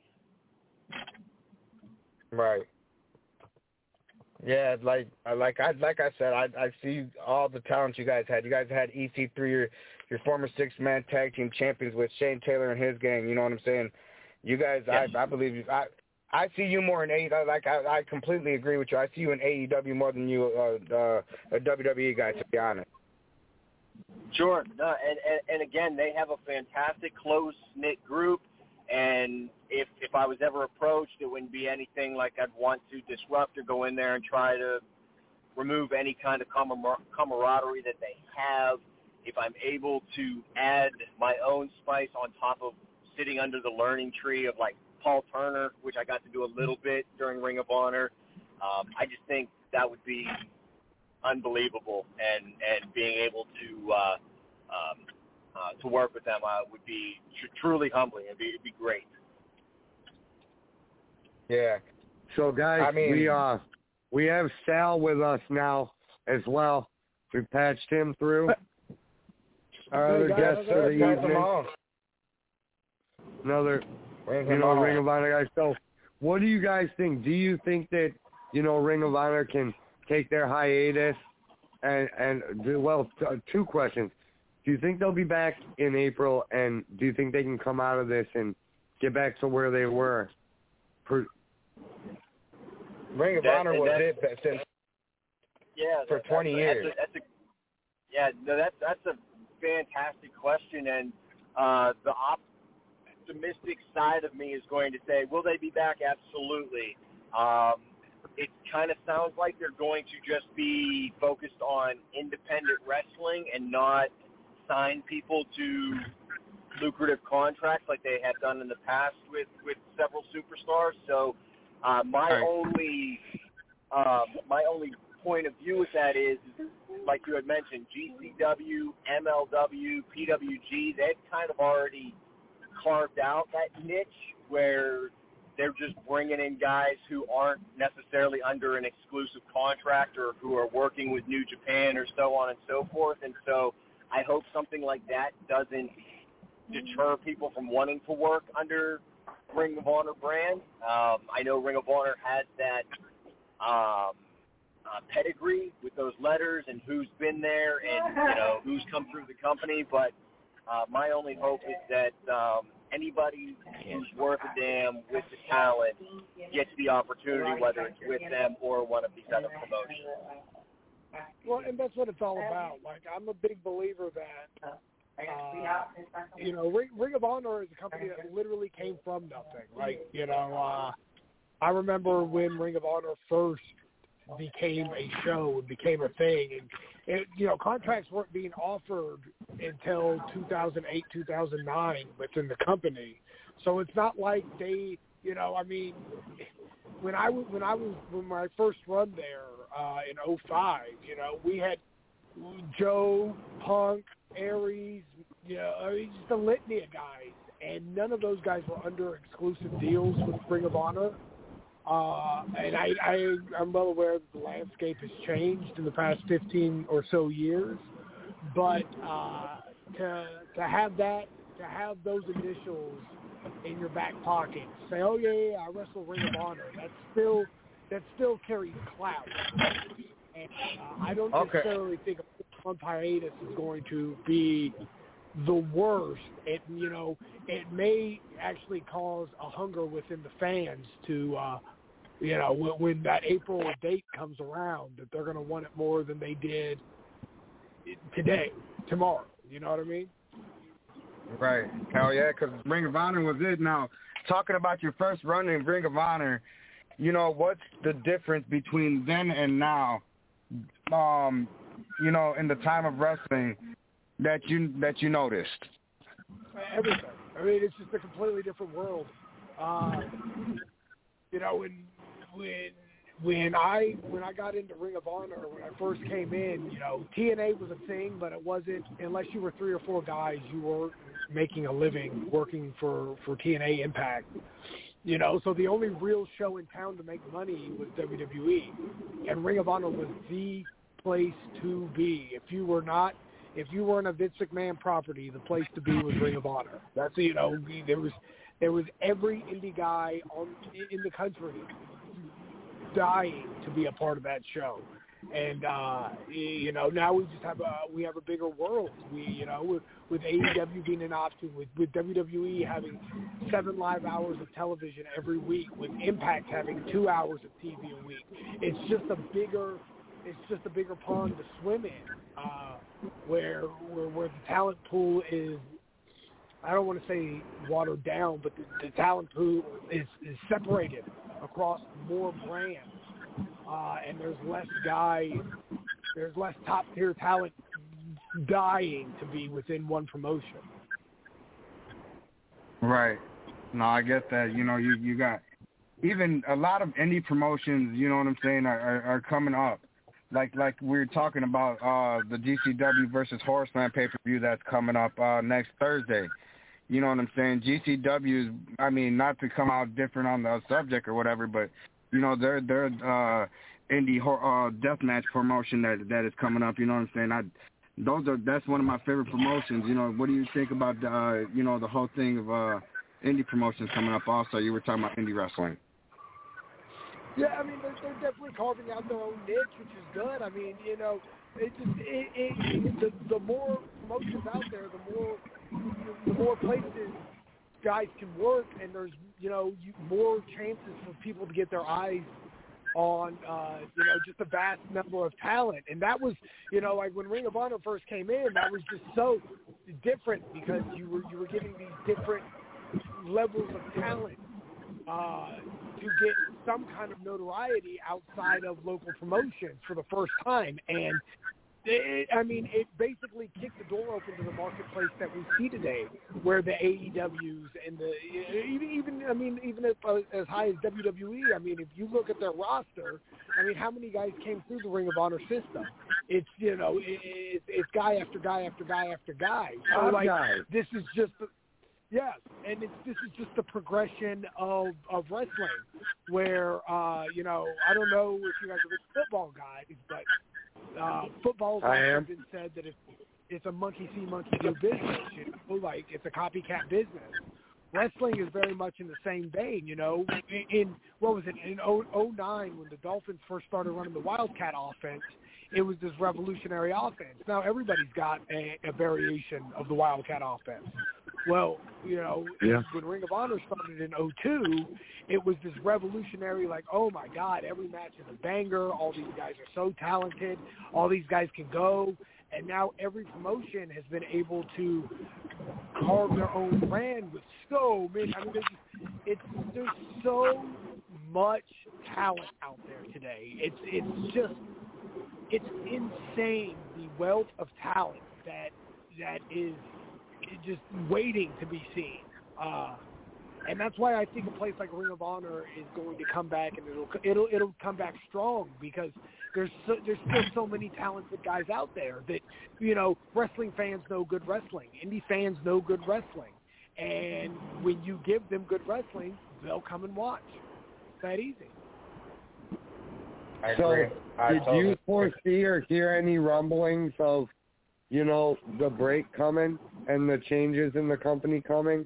Speaker 3: Right. Yeah, like like I like I said, I I see all the talents you guys had. You guys had E C three, your your former six man tag team champions with Shane Taylor and his gang. You know what I'm saying? You guys, yes. I I believe you. I I see you more in A E W. Like I I completely agree with you. I see you in A E W more than you uh, uh, a W W E guy, to be honest.
Speaker 1: Sure. No, and, and and again, they have a fantastic close knit group. And if if I was ever approached, it wouldn't be anything like I'd want to disrupt or go in there and try to remove any kind of camar- camaraderie that they have. If I'm able to add my own spice on top of sitting under the learning tree of like Paul Turner, which I got to do a little bit during Ring of Honor, um, I just think that would be unbelievable. And, and being able to uh, um, Uh, to work with them uh, would be tr- truly humbling. It'd be, it'd be great.
Speaker 3: Yeah.
Speaker 4: So, guys,
Speaker 3: I mean,
Speaker 4: we uh we have Sal with us now as well. We patched him through. Our other guest for the evening. Another, you know, Ring of Honor guy. So, what do you guys think? Do you think that, you know, Ring of Honor can take their hiatus and and do well? T- two questions. Do you think they'll be back in April, and do you think they can come out of this and get back to where they were? Per-
Speaker 3: Ring of
Speaker 1: that,
Speaker 3: Honor was it since
Speaker 1: yeah,
Speaker 3: for
Speaker 1: that,
Speaker 3: twenty
Speaker 1: that's
Speaker 3: years.
Speaker 1: A, that's a, that's a, yeah, no, that's that's a fantastic question, and uh, the optimistic side of me is going to say, will they be back? Absolutely. Um, it kind of sounds like they're going to just be focused on independent wrestling and not sign people to lucrative contracts like they have done in the past with, with several superstars. So uh, my
Speaker 3: right.
Speaker 1: only uh, my only point of view with that is, like you had mentioned, G C W, M L W, P W G, they've kind of already carved out that niche where they're just bringing in guys who aren't necessarily under an exclusive contract or who are working with New Japan or so on and so forth. And so I hope something like that doesn't deter people from wanting to work under Ring of Honor brand. Um, I know Ring of Honor has that um, uh, pedigree with those letters and who's been there and, you know, who's come through the company. But uh, my only hope is that um, anybody who's worth a damn with the talent gets the opportunity, whether it's with them or one of these other promotions.
Speaker 7: Well, and that's what it's all about. Like, I'm a big believer that, uh, you know, Ring, Ring of Honor is a company that literally came from nothing. Like, you know, uh, I remember when Ring of Honor first became a show and became a thing, and it, you know, contracts weren't being offered until two thousand eight, two thousand nine within the company. So it's not like they, you know, I mean, when I was when I was when my first run there uh, in oh five, you know, we had Joe, Punk, Aries, you know, I mean, just a litany of guys, and none of those guys were under exclusive deals with Ring of Honor. Uh, and I, I, I'm well aware that the landscape has changed in the past fifteen or so years, but uh, to to have that, to have those initials in your back pocket, say, oh yeah, yeah, I wrestle Ring of Honor. That's still that still carries clout, and uh, I don't
Speaker 3: Okay.
Speaker 7: necessarily think a month hiatus is going to be the worst. It, you know, it may actually cause a hunger within the fans to, uh, you know, when, when that April date comes around, that they're going to want it more than they did today, tomorrow. You know what I mean?
Speaker 3: Right. Hell yeah, because Ring of Honor was it. Now, talking about your first run in Ring of Honor, you know, what's the difference between then and now, um, you know, in the time of wrestling that you that you noticed?
Speaker 7: Everything. I mean, it's just a completely different world. Uh, you know, when when when I when I got into Ring of Honor, when I first came in, you know, T N A was a thing, but it wasn't unless you were three or four guys, you were making a living working for for T N A Impact. You know, so the only real show in town to make money was W W E, and Ring of Honor was the place to be. If you were not If you weren't a Vince McMahon property, the place to be was Ring of Honor. That's, you know, there was there was every indie guy on in the country dying to be a part of that show. And uh, you know, now we just have a we have a bigger world. We, you know, with, with A E W being an option, with with W W E having seven live hours of television every week, with Impact having two hours of T V a week. It's just a bigger it's just a bigger pond to swim in, uh, where, where where the talent pool is, I don't want to say watered down, but the, the talent pool is, is separated across more brands, uh, and there's less guys, there's less top-tier talent dying to be within one promotion.
Speaker 3: Right. No, I get that. You know, you, you got even a lot of indie promotions, you know what I'm saying, are, are, are coming up. Like like we were talking about uh, the G C W versus Horseland pay-per-view that's coming up uh, next Thursday. You know what I'm saying? G C W is, I mean, not to come out different on the subject or whatever, but, you know, they're, they're uh, indie uh, deathmatch promotion that that is coming up. You know what I'm saying? I, those are That's one of my favorite promotions. You know, what do you think about, uh, you know, the whole thing of uh, indie promotions coming up also? You were talking about indie wrestling.
Speaker 7: Yeah, I mean, they're, they're definitely carving out their own niche, which is good. I mean, you know, it just it, it, the, the more promotions out there, the more the more places guys can work, and there's, you know, you, more chances for people to get their eyes on, uh, you know, just a vast number of talent. And that was, you know, like when Ring of Honor first came in, that was just so different because you were you were getting these different levels of talent uh, to get some kind of notoriety outside of local promotions for the first time. And it, I mean, it basically kicked the door open to the marketplace that we see today, where the A E Ws and the even, even I mean, even if, uh, as high as W W E. I mean, if you look at their roster, I mean, how many guys came through the Ring of Honor system? It's, you know, it, it, it's guy after guy after guy after guy. So, like, this is just the, yes, and it's this is just the progression of of wrestling, where uh, you know, I don't know if you guys are big football guys, but uh, football has been said that it's it's a monkey see, monkey do business. You know, like it's a copycat business. Wrestling is very much in the same vein. You know, in, in what was it in oh nine when the Dolphins first started running the Wildcat offense? It was this revolutionary offense. Now everybody's got a, a variation of the Wildcat offense. Well, you know,
Speaker 4: Yeah.
Speaker 7: when Ring of Honor started in oh two, it was this revolutionary, like, oh, my God, every match is a banger. All these guys are so talented. All these guys can go. And now every promotion has been able to carve their own brand with so many. I mean, there's, it's, there's so much talent out there today. It's it's just it's insane, the wealth of talent that that is just waiting to be seen. Uh, and that's why I think a place like Ring of Honor is going to come back, and it'll it'll it'll come back strong because there's so, there's still so many talented guys out there that, you know, wrestling fans know good wrestling, indie fans know good wrestling, and when you give them good wrestling, they'll come and watch. It's that easy.
Speaker 8: I
Speaker 4: So,
Speaker 8: agree. I
Speaker 4: did
Speaker 8: totally
Speaker 4: you
Speaker 8: agree.
Speaker 4: foresee or hear any rumblings of, you know, the break coming and the changes in the company coming?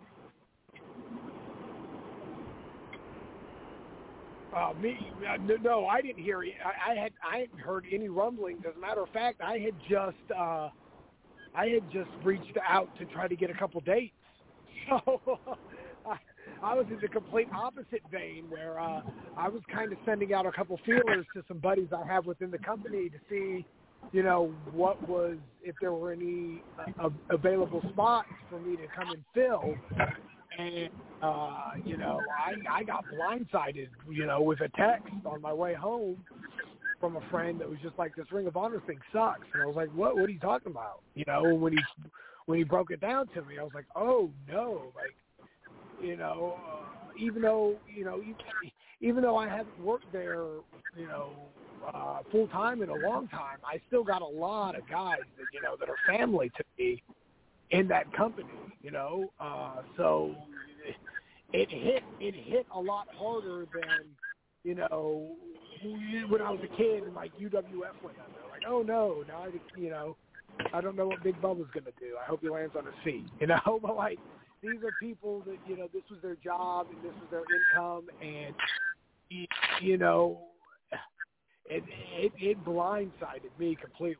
Speaker 7: Uh, me, uh, no, no, I didn't hear. I, I had, I hadn't heard any rumblings. As a matter of fact, I had just, uh, I had just reached out to try to get a couple dates. So I, I was in the complete opposite vein, where uh, I was kind of sending out a couple feelers to some buddies I have within the company to see, you know, what was, if there were any uh, available spots for me to come and fill. And, uh, you know, I, I got blindsided, you know, with a text on my way home from a friend that was just like, this Ring of Honor thing sucks. And I was like, what, what are you talking about? You know, when he, when he broke it down to me, I was like, oh, no, like, you know, uh, even though, you know, even, even though I haven't worked there, you know, uh, full time in a long time, I still got a lot of guys that, you know, that are family to me in that company, you know, uh, so it hit, it hit a lot harder than, you know, when I was a kid and like U W F went under, like, oh no, now I, you know, I don't know what Big Bubba's going to do. I hope he lands on his feet, you know, but like, these are people that, you know, this was their job and this was their income, and, you know, it, it, it blindsided me completely.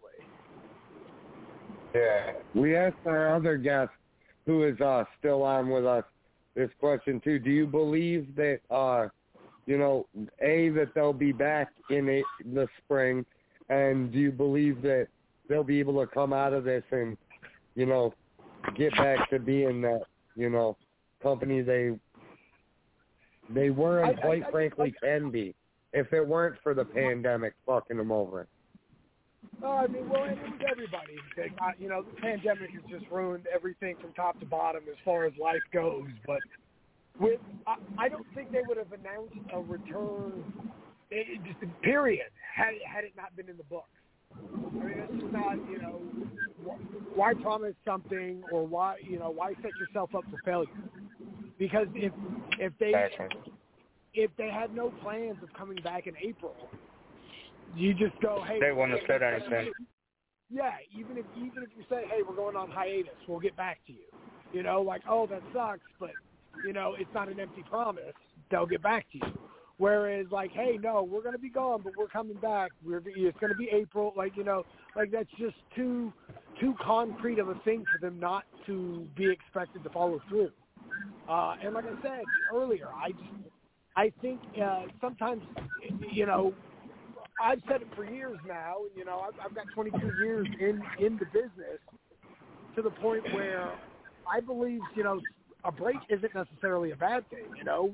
Speaker 8: Yeah.
Speaker 4: We asked our other guest, who is uh, still on with us, this question too. Do you believe that, uh, you know, A, that they'll be back in a, the spring, and do you believe that they'll be able to come out of this and, you know, get back to being that, you know, company they they were and quite I, I, frankly I, I, can be, if it weren't for the pandemic fucking them over?
Speaker 7: Oh, I mean, well, it was everybody. That got, you know, the pandemic has just ruined everything from top to bottom as far as life goes. But with, I, I don't think they would have announced a return, it, just a period, had had it not been in the books. I mean, it's just not, you know, why promise something, or why, you know, why set yourself up for failure? Because if if they if they had no plans of coming back in April, you just go, hey,
Speaker 8: they wouldn't have said anything.
Speaker 7: Yeah, even if even if you say, hey, we're going on hiatus, we'll get back to you. You know, like, oh, that sucks, but you know, it's not an empty promise. They'll get back to you. Whereas, like, hey, no, we're going to be gone, but we're coming back. We're it's going to be April. Like, you know, like that's just too too concrete of a thing for them not to be expected to follow through. Uh, and like I said earlier, I just I think uh, sometimes, you know, I've said it for years now. You know, I've, I've got twenty-two years in in the business, to the point where I believe, you know, a break isn't necessarily a bad thing. You know.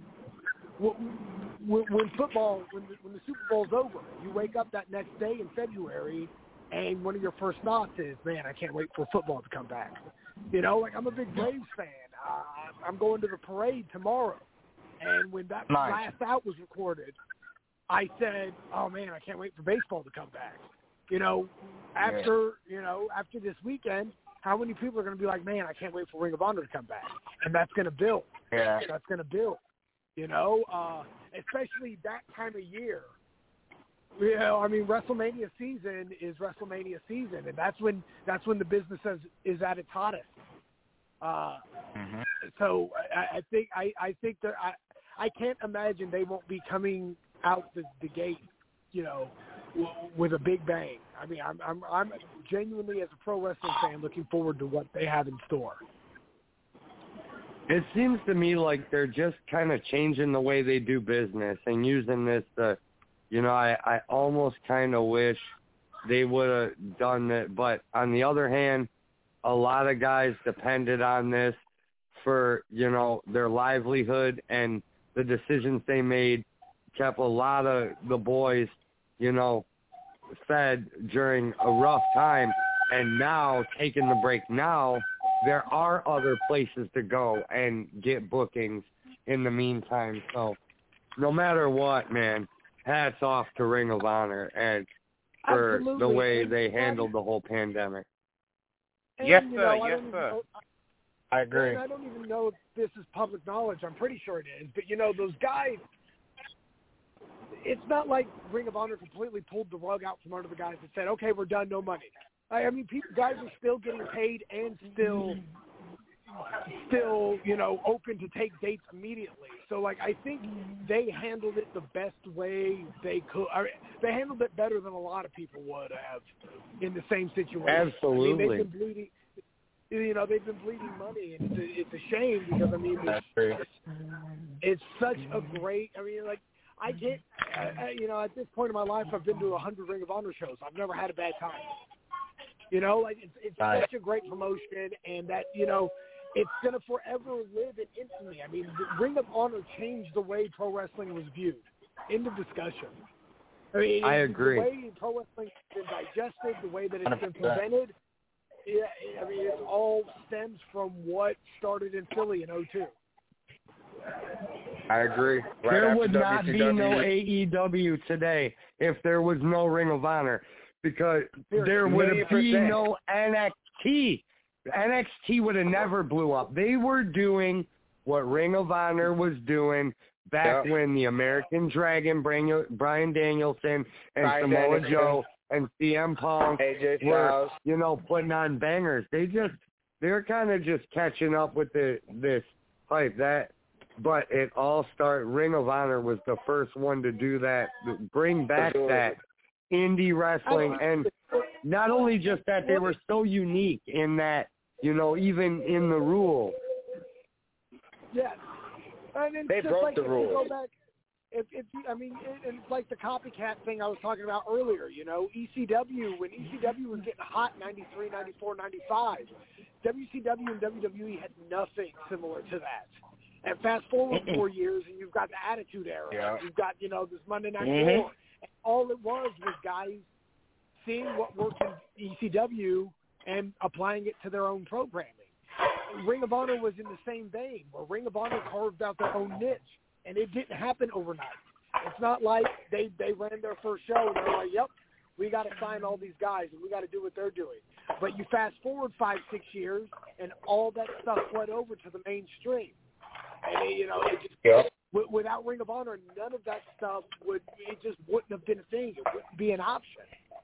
Speaker 7: When football, when the, when the Super Bowl's over, you wake up that next day in February, and one of your first thoughts is, "Man, I can't wait for football to come back." You know, like I'm a big Braves fan. Uh, I'm going to the parade tomorrow, and when that
Speaker 8: nice.
Speaker 7: last out was recorded, I said, "Oh man, I can't wait for baseball to come back." You know, after yeah. you know after this weekend, how many people are going to be like, "Man, I can't wait for Ring of Honor to come back," and that's going to build.
Speaker 8: Yeah,
Speaker 7: that's going to build. You know, uh, especially that time of year. You know, I mean, WrestleMania season is WrestleMania season, and that's when that's when the business is, is at its hottest. Uh,
Speaker 8: mm-hmm.
Speaker 7: So I, I think I, I think that I I can't imagine they won't be coming out the, the gate, you know, w- with a big bang. I mean, I'm I'm I'm genuinely, as a pro wrestling fan, looking forward to what they have in store.
Speaker 4: It seems to me like they're just kind of changing the way they do business and using this to, you know, I, I almost kind of wish they would have done it. But on the other hand, a lot of guys depended on this for, you know, their livelihood, and the decisions they made kept a lot of the boys, you know, fed during a rough time. And now, taking the break now, there are other places to go and get bookings in the meantime. So no matter what, man, hats off to Ring of Honor and for
Speaker 7: Absolutely.
Speaker 4: the way
Speaker 7: and
Speaker 4: they handled the whole pandemic.
Speaker 7: And,
Speaker 5: Yes,
Speaker 7: you
Speaker 5: sir.
Speaker 7: know, I
Speaker 5: Yes,
Speaker 7: don't even
Speaker 5: sir.
Speaker 7: know-
Speaker 3: I agree.
Speaker 7: And I don't even know if this is public knowledge. I'm pretty sure it is. But, you know, those guys, it's not like Ring of Honor completely pulled the rug out from under the guys and said, okay, we're done, no money. I, I mean, people, guys are still getting paid and still, still, you know, open to take dates immediately. So, like, I think they handled it the best way they could. I mean, they handled it better than a lot of people would have in the same situation.
Speaker 4: Absolutely.
Speaker 7: I mean, they've been bleeding. You know, they've been bleeding money, and it's a, it's a shame because, I mean, it's, it's, it's such a great, I mean, like, I get, I, I, you know, at this point in my life, I've been to a hundred Ring of Honor shows. I've never had a bad time. You know, like, it's, it's
Speaker 3: Right.
Speaker 7: such a great promotion, and that, you know, it's going to forever live in infamy. I mean, the Ring of Honor changed the way pro wrestling was viewed. End of discussion. I mean,
Speaker 4: I agree.
Speaker 7: The way pro wrestling has been digested, the way that it's been presented, yeah, I mean, it all stems from what started in Philly in oh two.
Speaker 3: I agree. Right
Speaker 4: There
Speaker 3: after
Speaker 4: would not be
Speaker 3: W C W.
Speaker 4: no A E W today if there was no Ring of Honor, because there would
Speaker 3: Million
Speaker 4: be
Speaker 3: percent.
Speaker 4: no N X T. N X T would have never blew up. They were doing what Ring of Honor was doing back
Speaker 3: Yep.
Speaker 4: when the American Dragon, Bryan Danielson, and
Speaker 3: Bryan
Speaker 4: Samoa
Speaker 3: Danielson.
Speaker 4: Joe and C M Punk
Speaker 3: A J
Speaker 4: were,
Speaker 3: Styles.
Speaker 4: you know, putting on bangers. They just, they're kind of just catching up with the this hype. That, but it all started. Ring of Honor was the first one to do that, bring back that indie wrestling, and not only just that, they were so unique in that, you know, even in the rule.
Speaker 7: Yes. And it's
Speaker 3: They
Speaker 7: just
Speaker 3: broke
Speaker 7: like
Speaker 3: the
Speaker 7: if
Speaker 3: rules.
Speaker 7: you go back, if, if you, I mean, it, it's like the copycat thing I was talking about earlier, you know, E C W, when E C W was getting hot in ninety-three, ninety-four, ninety-five, W C W and W W E had nothing similar to that. And fast forward four years, and you've got the Attitude Era.
Speaker 3: Yeah.
Speaker 7: You've got, you know, this Monday Night
Speaker 5: Mhm.
Speaker 7: War. And all it was was guys seeing what worked in E C W and applying it to their own programming. Ring of Honor was in the same vein, where Ring of Honor carved out their own niche, and it didn't happen overnight. It's not like they, they ran their first show and they're like, yep, we got to sign all these guys and we got to do what they're doing. But you fast forward five, six years, and all that stuff fled over to the mainstream. And, it, you know, it just,
Speaker 3: Yep.
Speaker 7: w- without Ring of Honor, none of that stuff would, it just wouldn't have been a thing. It wouldn't be an option.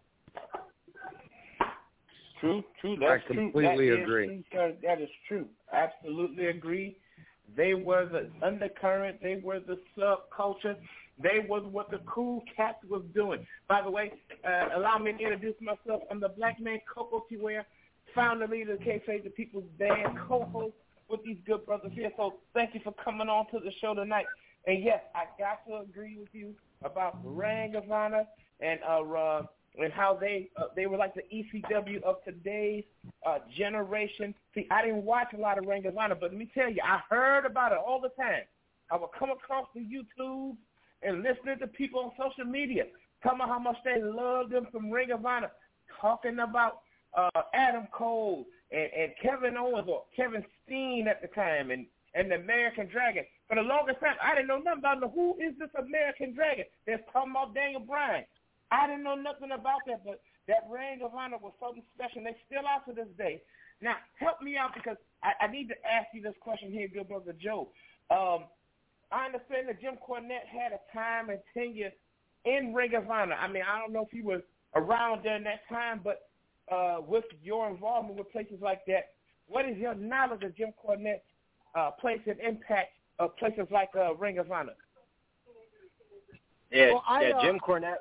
Speaker 5: True, true. That's
Speaker 4: I
Speaker 5: true.
Speaker 4: completely
Speaker 5: That is
Speaker 4: agree.
Speaker 5: true, sir. That is true. Absolutely agree. They were the undercurrent. They were the subculture. They was what the cool cats was doing. By the way, uh, allow me to introduce myself. I'm the Black Man Coco T-Ware, founder, leader of K-Faze, the People's Band, co-host with these good brothers here. So thank you for coming on to the show tonight. And yes, I got to agree with you about Ring of Honor and uh, uh and how they uh, they were like the E C W of today's uh, generation. See, I didn't watch a lot of Ring of Honor, but let me tell you, I heard about it all the time. I would come across the YouTube and listening to people on social media talking about how much they loved them from Ring of Honor, talking about uh, Adam Cole and, and Kevin Owens or Kevin Steen at the time and, and the American Dragon. For the longest time, I didn't know nothing about them. Who is this American Dragon? They're talking about Daniel Bryan. I didn't know nothing about that, but that Ring of Honor was something special. They still are to this day. Now, help me out because I, I need to ask you this question here, good brother Joe. Um, I understand that Jim Cornette had a time and tenure in Ring of Honor. I mean, I don't know if he was around during that time, but uh, with your involvement with places like that, what is your knowledge of Jim Cornette's uh, place and impact of places like uh, Ring of Honor?
Speaker 1: Yeah,
Speaker 7: Well, I,
Speaker 1: yeah,
Speaker 7: uh,
Speaker 1: Jim Cornette.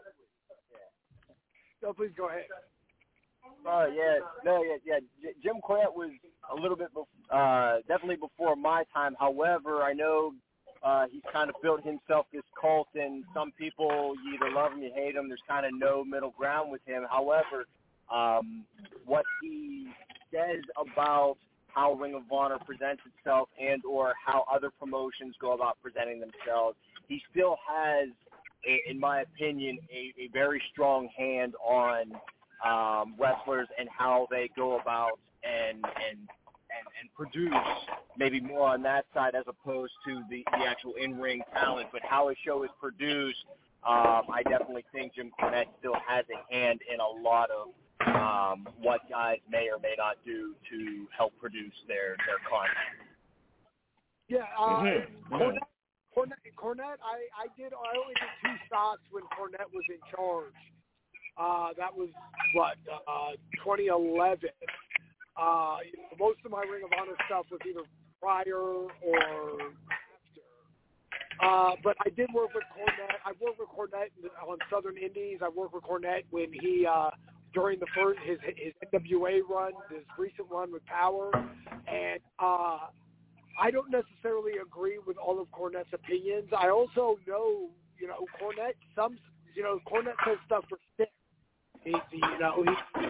Speaker 7: So please go ahead.
Speaker 1: Oh yeah, no, yeah, yeah. J- Jim Cornette was a little bit, uh, definitely before my time. However, I know uh, he's kind of built himself this cult, and some people, you either love him, you hate him. There's kind of no middle ground with him. However, um, what he says about how Ring of Honor presents itself and or how other promotions go about presenting themselves, he still has, a, in my opinion, a, a very strong hand on um, wrestlers and how they go about and and, and and produce, maybe more on that side as opposed to the, the actual in-ring talent. But how a show is produced, um, I definitely think Jim Cornette still has a hand in a lot of Um, what guys may or may not do to help produce their, their content.
Speaker 7: Yeah, uh,
Speaker 1: Mm-hmm.
Speaker 7: Cornette, Cornette, Cornette, I, I did, I only did two spots when Cornette was in charge. Uh, that was, what, uh, twenty eleven. Uh, most of my Ring of Honor stuff was either prior or after. Uh, but I did work with Cornette. I worked with Cornette on Southern Indies. I worked with Cornette when he, uh, during the first his his N W A run, his recent run with Power, and uh, I don't necessarily agree with all of Cornette's opinions. I also know, you know, Cornette some, you know, Cornette says stuff for stick. He, you know,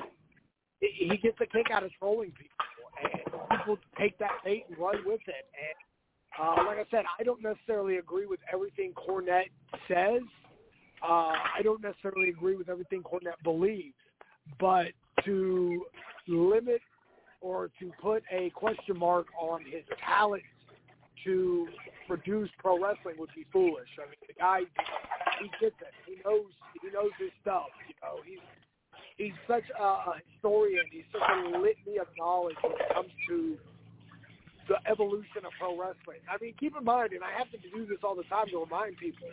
Speaker 7: he he gets a kick out of trolling people, and people take that bait and run with it. And uh, like I said, I don't necessarily agree with everything Cornette says. Uh, I don't necessarily agree with everything Cornette believes. But to limit or to put a question mark on his talent to produce pro wrestling would be foolish. I mean, the guy, he gets it. He knows. He knows his stuff. You know, he's he's such a historian. He's such a litany of knowledge when it comes to the evolution of pro wrestling. I mean, keep in mind, and I have to do this all the time to remind people.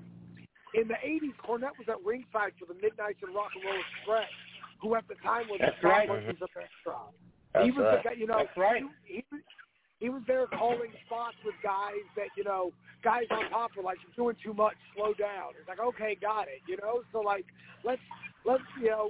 Speaker 7: In the eighties, Cornette was at ringside for the Midnights and Rock and Roll Express, who at the time was
Speaker 5: That's
Speaker 7: the
Speaker 5: right.
Speaker 7: monkeys of restaurant.
Speaker 5: That's
Speaker 7: He was
Speaker 5: right.
Speaker 7: the guy, you know,
Speaker 5: That's right.
Speaker 7: he, he, he was there calling spots with guys that, you know, guys on top were like, you're doing too much, slow down. It's like, okay, got it, you know? So, like, let's, let's you know,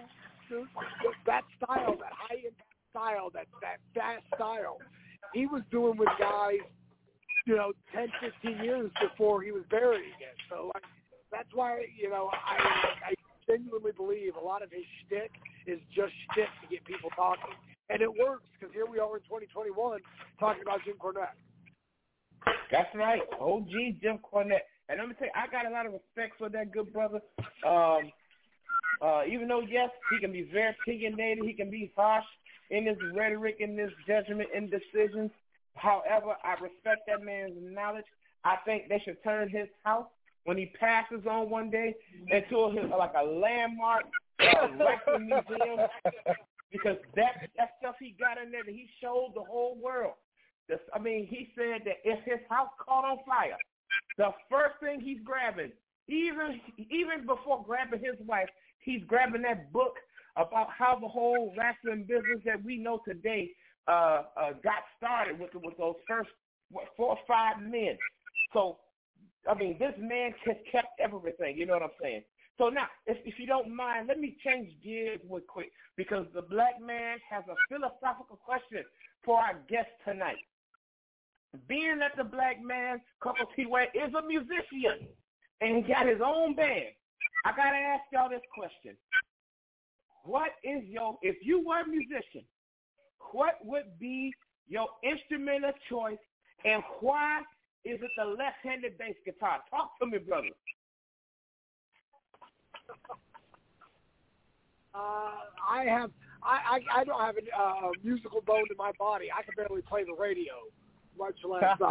Speaker 7: that style, that high-impact style, that, that fast style, he was doing with guys, you know, ten, fifteen years before he was buried again. So, like, that's why, you know, I, I genuinely believe a lot of his shtick is just shtick to get people talking. And it works, because here we are in twenty twenty-one talking about Jim Cornette.
Speaker 5: That's right. O G Jim Cornette. And let me tell you, I got a lot of respect for that good brother. Um, uh, even though, yes, he can be very opinionated, he can be harsh in his rhetoric, in his judgment, in decisions. However, I respect that man's knowledge. I think they should turn his house when he passes on one day into a, like a landmark uh, wrestling museum, because that that stuff he got in there that he showed the whole world. This, I mean, he said that if his house caught on fire, the first thing he's grabbing, even even before grabbing his wife, he's grabbing that book about how the whole wrestling business that we know today uh, uh, got started with with those first what, four or five men. So, I mean, this man has kept everything. You know what I'm saying? So now, if, if you don't mind, let me change gears real quick, because the black man has a philosophical question for our guest tonight. Being that the black man, Coco T-Way, is a musician and he got his own band, I got to ask y'all this question. What is your, if you were a musician, what would be your instrument of choice, and why is it the left-handed bass guitar? Talk to me, brother.
Speaker 7: Uh, I have, I, I, I don't have a uh, musical bone in my body. I can barely play the radio, much less. Uh,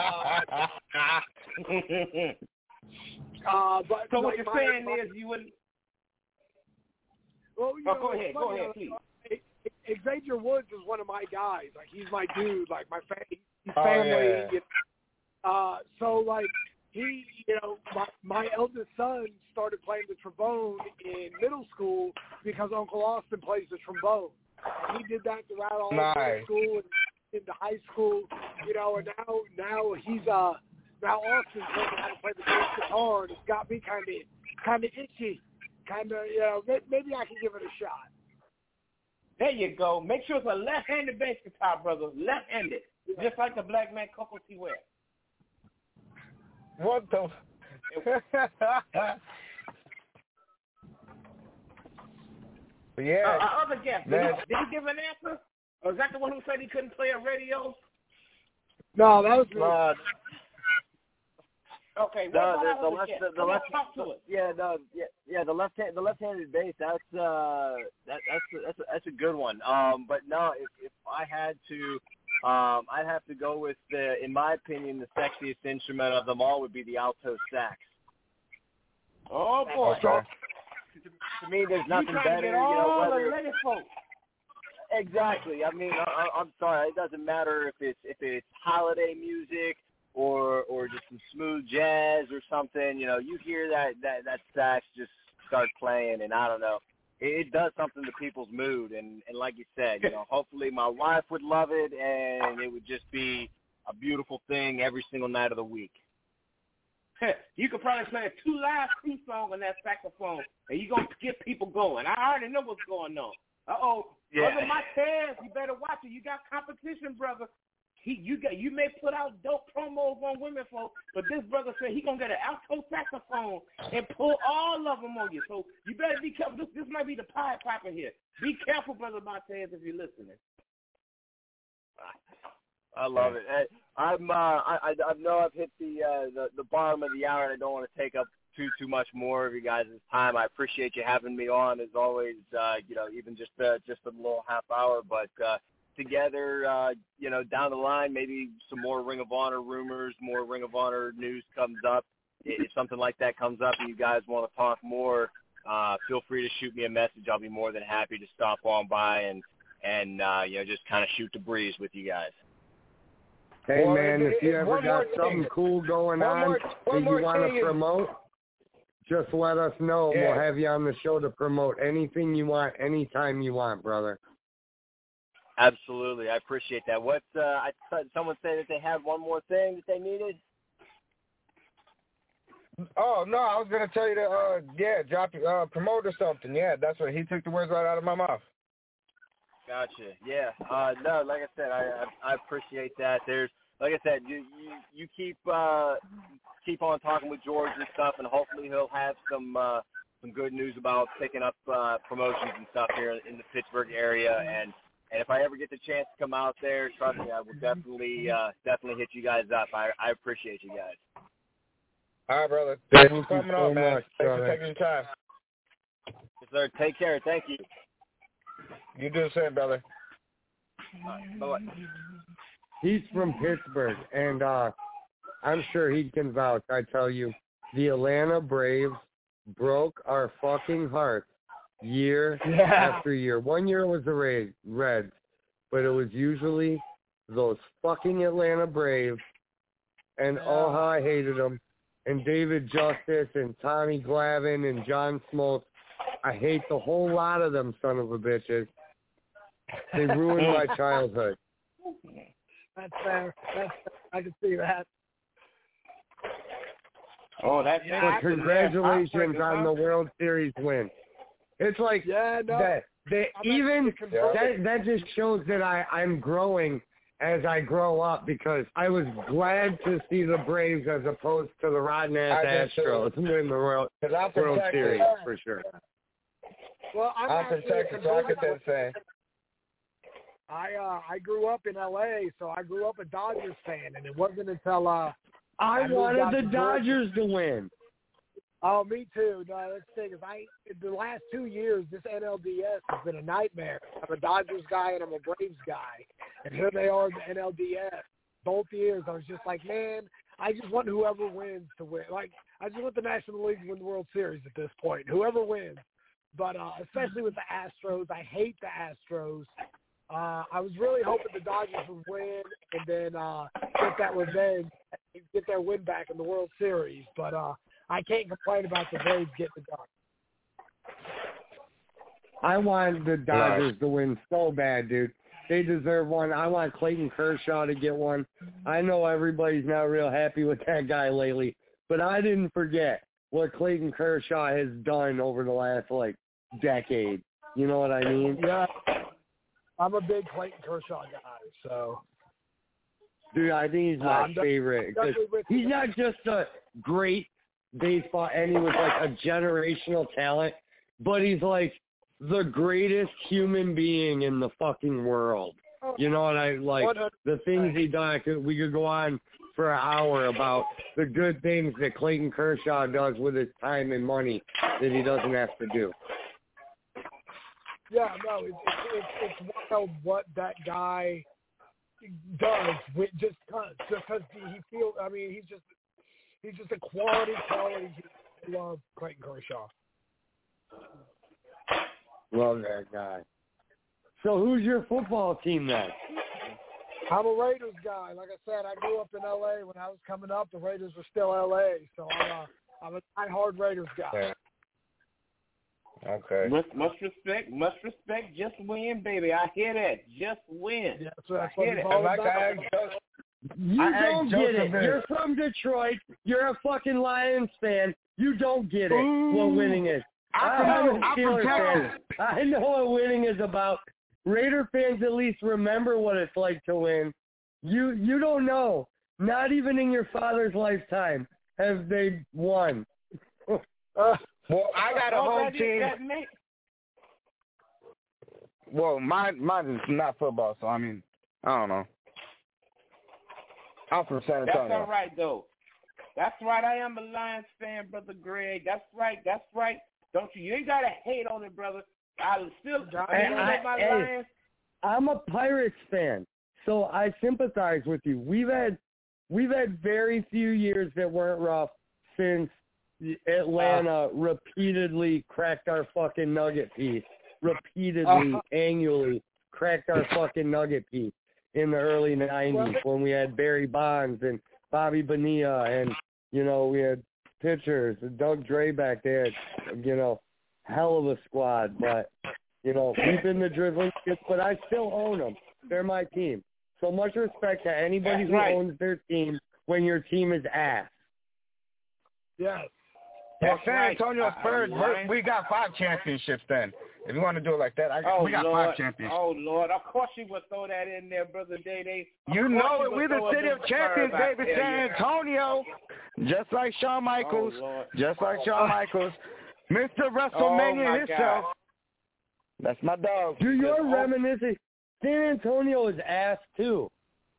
Speaker 7: uh, but
Speaker 5: so what
Speaker 7: like
Speaker 5: you're
Speaker 7: my,
Speaker 5: saying
Speaker 7: my,
Speaker 5: is you wouldn't.
Speaker 7: Well, you
Speaker 5: oh,
Speaker 7: know,
Speaker 5: go ahead,
Speaker 7: funny,
Speaker 5: go ahead,
Speaker 7: uh,
Speaker 5: please.
Speaker 7: Uh, Xavier Woods is one of my guys. Like, he's my dude. Like, my fa- he's
Speaker 5: Oh,
Speaker 7: family.
Speaker 5: yeah.
Speaker 7: You know? Uh, so like he, you know, my my eldest son started playing the trombone in middle school because Uncle Austin plays the trombone. He did that throughout all
Speaker 5: Nice.
Speaker 7: middle school and into high school, you know. And now now he's uh now Austin's learning how to play the bass guitar, and it's got me kind of kind of itchy, kind of you know maybe I can give it a shot.
Speaker 5: There you go. Make sure it's a left-handed bass guitar, brother. Left-handed. Just like the black man Coco T. Ware.
Speaker 3: What the? yeah.
Speaker 5: Uh, our other guest, did
Speaker 3: Man.
Speaker 5: he, did he give an answer? Or is that the one who said he couldn't play a radio?
Speaker 7: No, that was me.
Speaker 1: Uh,
Speaker 5: Okay, what
Speaker 1: No,
Speaker 5: about
Speaker 1: the,
Speaker 5: our
Speaker 1: the
Speaker 5: other
Speaker 1: left,
Speaker 5: guest?
Speaker 1: the, the
Speaker 5: Come
Speaker 1: left,
Speaker 5: on, talk to us.
Speaker 1: yeah, no, yeah, yeah, the left hand, the left-handed bass. That's uh, that, that's that's a, that's a good one. Um, but no, if if I had to, um, I'd have to go with the, in my opinion, the sexiest instrument of them all would be the alto sax.
Speaker 5: Oh boy.
Speaker 1: Okay. To, to me, there's nothing
Speaker 5: you trying
Speaker 1: better.
Speaker 5: to get
Speaker 1: You know,
Speaker 5: all
Speaker 1: whether,
Speaker 5: the ladies folks.
Speaker 1: Exactly. I mean, I, I'm sorry. It doesn't matter if it's if it's holiday music or or just some smooth jazz or something. You know, you hear that that that sax just start playing, and I don't know, it, it does something to people's mood. And and like you said, you know, hopefully my wife would love it, and it would just be a beautiful thing every single night of the week.
Speaker 5: You could probably play a two live crew song on that saxophone, and you're going to get people going. I already know what's going on. Uh-oh.
Speaker 1: Yeah.
Speaker 5: Brother Martez, you better watch it. You got competition, brother. He, you got, you may put out dope promos on women folk, but this brother said he going to get an alto saxophone and pull all of them on you. So you better be careful. This, this might be the Pied Piper here. Be careful, Brother Martez, if you're listening.
Speaker 1: I love it. Hey, I'm. Uh, I, I I know I've hit the, uh, the the bottom of the hour, and I don't want to take up too too much more of you guys' time. I appreciate you having me on as always. Uh, you know, even just uh, just a little half hour, but uh, together, uh, you know, down the line, maybe some more Ring of Honor rumors, more Ring of Honor news comes up. If something like that comes up, and you guys want to talk more, uh, feel free to shoot me a message. I'll be more than happy to stop on by and and uh, you know, just kind of shoot the breeze with you guys.
Speaker 4: Hey,
Speaker 3: Well,
Speaker 4: man,
Speaker 3: it,
Speaker 4: if you
Speaker 3: it,
Speaker 4: ever got something
Speaker 3: thing.
Speaker 4: cool going
Speaker 3: one
Speaker 4: on
Speaker 3: more,
Speaker 4: that you want to
Speaker 3: is,
Speaker 4: promote, just let us know.
Speaker 3: Yeah.
Speaker 4: We'll have you on the show to promote anything you want, anytime you want, brother.
Speaker 1: Absolutely. I appreciate that. What, uh, I thought someone said that they had one more thing that they needed?
Speaker 3: Oh, no, I was going to tell you to, uh, yeah, drop, uh, promote or something. Yeah, that's what he took the words right out of my mouth.
Speaker 1: Gotcha. Yeah. Uh, no, like I said, I, I I appreciate that. There's, like I said, you you, you keep uh, keep on talking with George and stuff, and hopefully he'll have some uh, some good news about picking up uh, promotions and stuff here in the Pittsburgh area. And, and if I ever get the chance to come out there, trust me, I will definitely uh, definitely hit you guys up. I I appreciate you guys.
Speaker 3: All right, brother.
Speaker 4: Thank
Speaker 3: Thanks for
Speaker 4: you
Speaker 3: coming
Speaker 4: so
Speaker 3: on, man.
Speaker 4: much,
Speaker 3: Thanks
Speaker 4: brother.
Speaker 3: for taking your time.
Speaker 1: Yes, sir. Take care. Thank you.
Speaker 3: You do the same, brother.
Speaker 1: Right, bye-bye.
Speaker 4: He's from Pittsburgh, and uh, I'm sure he can vouch. I tell you, the Atlanta Braves broke our fucking hearts year
Speaker 3: Yeah.
Speaker 4: after year. One year it was the Red- Reds, but it was usually those fucking Atlanta Braves, and oh, how I hated them. And David Justice and Tommy Glavine and John Smoltz. I hate the whole lot of them son of a bitches. They ruined my childhood.
Speaker 7: That's fair. That's fair. I can see that.
Speaker 5: Oh, that's
Speaker 7: Yeah,
Speaker 4: But congratulations on the World Series win. It's like
Speaker 7: Yeah, no.
Speaker 4: that. They
Speaker 7: I'm
Speaker 4: even
Speaker 7: actually converted.
Speaker 4: that that just shows that I I'm growing as I grow up, because I was glad to see the Braves as opposed to the rotten ass
Speaker 3: I did too.
Speaker 4: Astros win the World,
Speaker 3: 'Cause I'm from
Speaker 4: World
Speaker 3: Texas.
Speaker 4: Series for sure.
Speaker 7: Well, I'm,
Speaker 3: I'm from
Speaker 7: actually
Speaker 3: Texas, so I could say
Speaker 7: converted.
Speaker 3: the same.
Speaker 7: I uh I grew up in L A, so I grew up a Dodgers fan, and it wasn't until uh
Speaker 4: I,
Speaker 7: I moved
Speaker 4: wanted
Speaker 7: out
Speaker 4: the
Speaker 7: to Georgia.
Speaker 4: Dodgers to win.
Speaker 7: Oh, me too. No, that's the thing is, I the last two years this N L D S has been a nightmare. I'm a Dodgers guy and I'm a Braves guy, and here they are in the N L D S. Both years, I was just like, man, I just want whoever wins to win. Like, I just want the National League to win the World Series at this point. Whoever wins. But uh, especially with the Astros, I hate the Astros. Uh, I was really hoping the Dodgers would win and then uh, get that revenge, get their win back in the World Series. But uh, I can't complain about the Braves getting it done.
Speaker 4: I want the Dodgers to win so bad, dude. They deserve one. I want Clayton Kershaw to get one. I know everybody's not real happy with that guy lately, but I didn't forget what Clayton Kershaw has done over the last, like, decade. You know what I mean?
Speaker 7: Yeah. I'm a big Clayton Kershaw guy, so.
Speaker 4: Dude, I think he's my
Speaker 7: I'm
Speaker 4: favorite. Cause he's not just a great baseball, and he was like a generational talent, but he's like the greatest human being in the fucking world. You know what I like? The things he done. I could, we could go on for an hour about the good things that Clayton Kershaw does with his time and money that he doesn't have to do.
Speaker 7: Yeah, no, it's it's, it's wild what that guy does with just cause, just because he feels. I mean, he's just he's just a quality, quality. I love Clayton Kershaw.
Speaker 4: Love that guy. So who's your football team then?
Speaker 7: I'm a Raiders guy. Like I said, I grew up in L A When I was coming up, the Raiders were still L A So I'm a I'm a diehard Raiders guy.
Speaker 3: Yeah. Okay.
Speaker 5: Much, much respect, much respect. Just win, baby. I hear that. Just win.
Speaker 7: Yeah, so that's
Speaker 5: I
Speaker 7: what
Speaker 5: get
Speaker 7: it's
Speaker 5: it.
Speaker 7: all
Speaker 3: Like
Speaker 7: about.
Speaker 3: I asked Joseph,
Speaker 4: You
Speaker 3: I
Speaker 4: don't
Speaker 3: asked
Speaker 4: get
Speaker 3: Joseph
Speaker 4: it.
Speaker 3: this.
Speaker 4: You're from Detroit. You're a fucking Lions fan. You don't get it.
Speaker 3: Ooh.
Speaker 4: What winning is.
Speaker 3: I'm from,
Speaker 4: I'm a
Speaker 3: I'm from
Speaker 4: Steelers fan.
Speaker 3: Texas.
Speaker 4: I know what winning is about. Raider fans at least remember what it's like to win. You you don't know. Not even in your father's lifetime have they won.
Speaker 7: Uh,
Speaker 3: Well, I got a
Speaker 5: Oh,
Speaker 3: home
Speaker 5: that is-
Speaker 3: team.
Speaker 5: that may-
Speaker 3: Well, mine mine is not football, so I mean, I don't know. I'm from San
Speaker 5: That's
Speaker 3: Antonio.
Speaker 5: all right, though. That's right. I am a Lions fan, Brother Greg. That's right. That's right. Don't you? You ain't got to hate on it, brother. I still I
Speaker 4: Hey,
Speaker 5: mean,
Speaker 4: I-
Speaker 5: my
Speaker 4: hey.
Speaker 5: Lions.
Speaker 4: I'm a Pirates fan, so I sympathize with you. We've had we've had very few years that weren't rough since Atlanta repeatedly cracked our fucking nugget piece. Repeatedly,
Speaker 7: Uh,
Speaker 4: annually cracked our fucking nugget piece in the early nineties when we had Barry Bonds and Bobby Bonilla and, you know, we had pitchers, Doug Drabeck. They had, you know, hell of a squad. But, you know, we've been the dribbling kids, but I still own them. They're my team. So much respect to anybody
Speaker 5: That's
Speaker 4: who
Speaker 5: right.
Speaker 4: owns their team when your team is ass.
Speaker 7: yes.
Speaker 3: Well,
Speaker 5: That's
Speaker 3: San
Speaker 5: right.
Speaker 3: Antonio
Speaker 5: I-
Speaker 3: Spurs,
Speaker 5: I-
Speaker 3: we're- we got five championships then. If you want to do it like that, I,
Speaker 5: Oh,
Speaker 3: we got
Speaker 5: Lord.
Speaker 3: five championships.
Speaker 5: Oh, Lord. Of course you would throw that in there, Brother Day-Day. Of
Speaker 3: You
Speaker 5: course
Speaker 3: know
Speaker 5: you
Speaker 3: it.
Speaker 5: would
Speaker 3: We're the
Speaker 5: throw it
Speaker 3: city
Speaker 5: in
Speaker 3: of
Speaker 5: the
Speaker 3: champions,
Speaker 5: Spurs, I
Speaker 3: baby,
Speaker 5: tell
Speaker 3: San
Speaker 5: you.
Speaker 3: Antonio. Just like Shawn Michaels.
Speaker 5: Oh, Lord.
Speaker 3: Just like Shawn Michaels. Mister WrestleMania
Speaker 5: my
Speaker 3: himself.
Speaker 5: God.
Speaker 3: That's my dog.
Speaker 4: Dude, you're
Speaker 5: Oh.
Speaker 4: reminiscing. San Antonio is ass, too.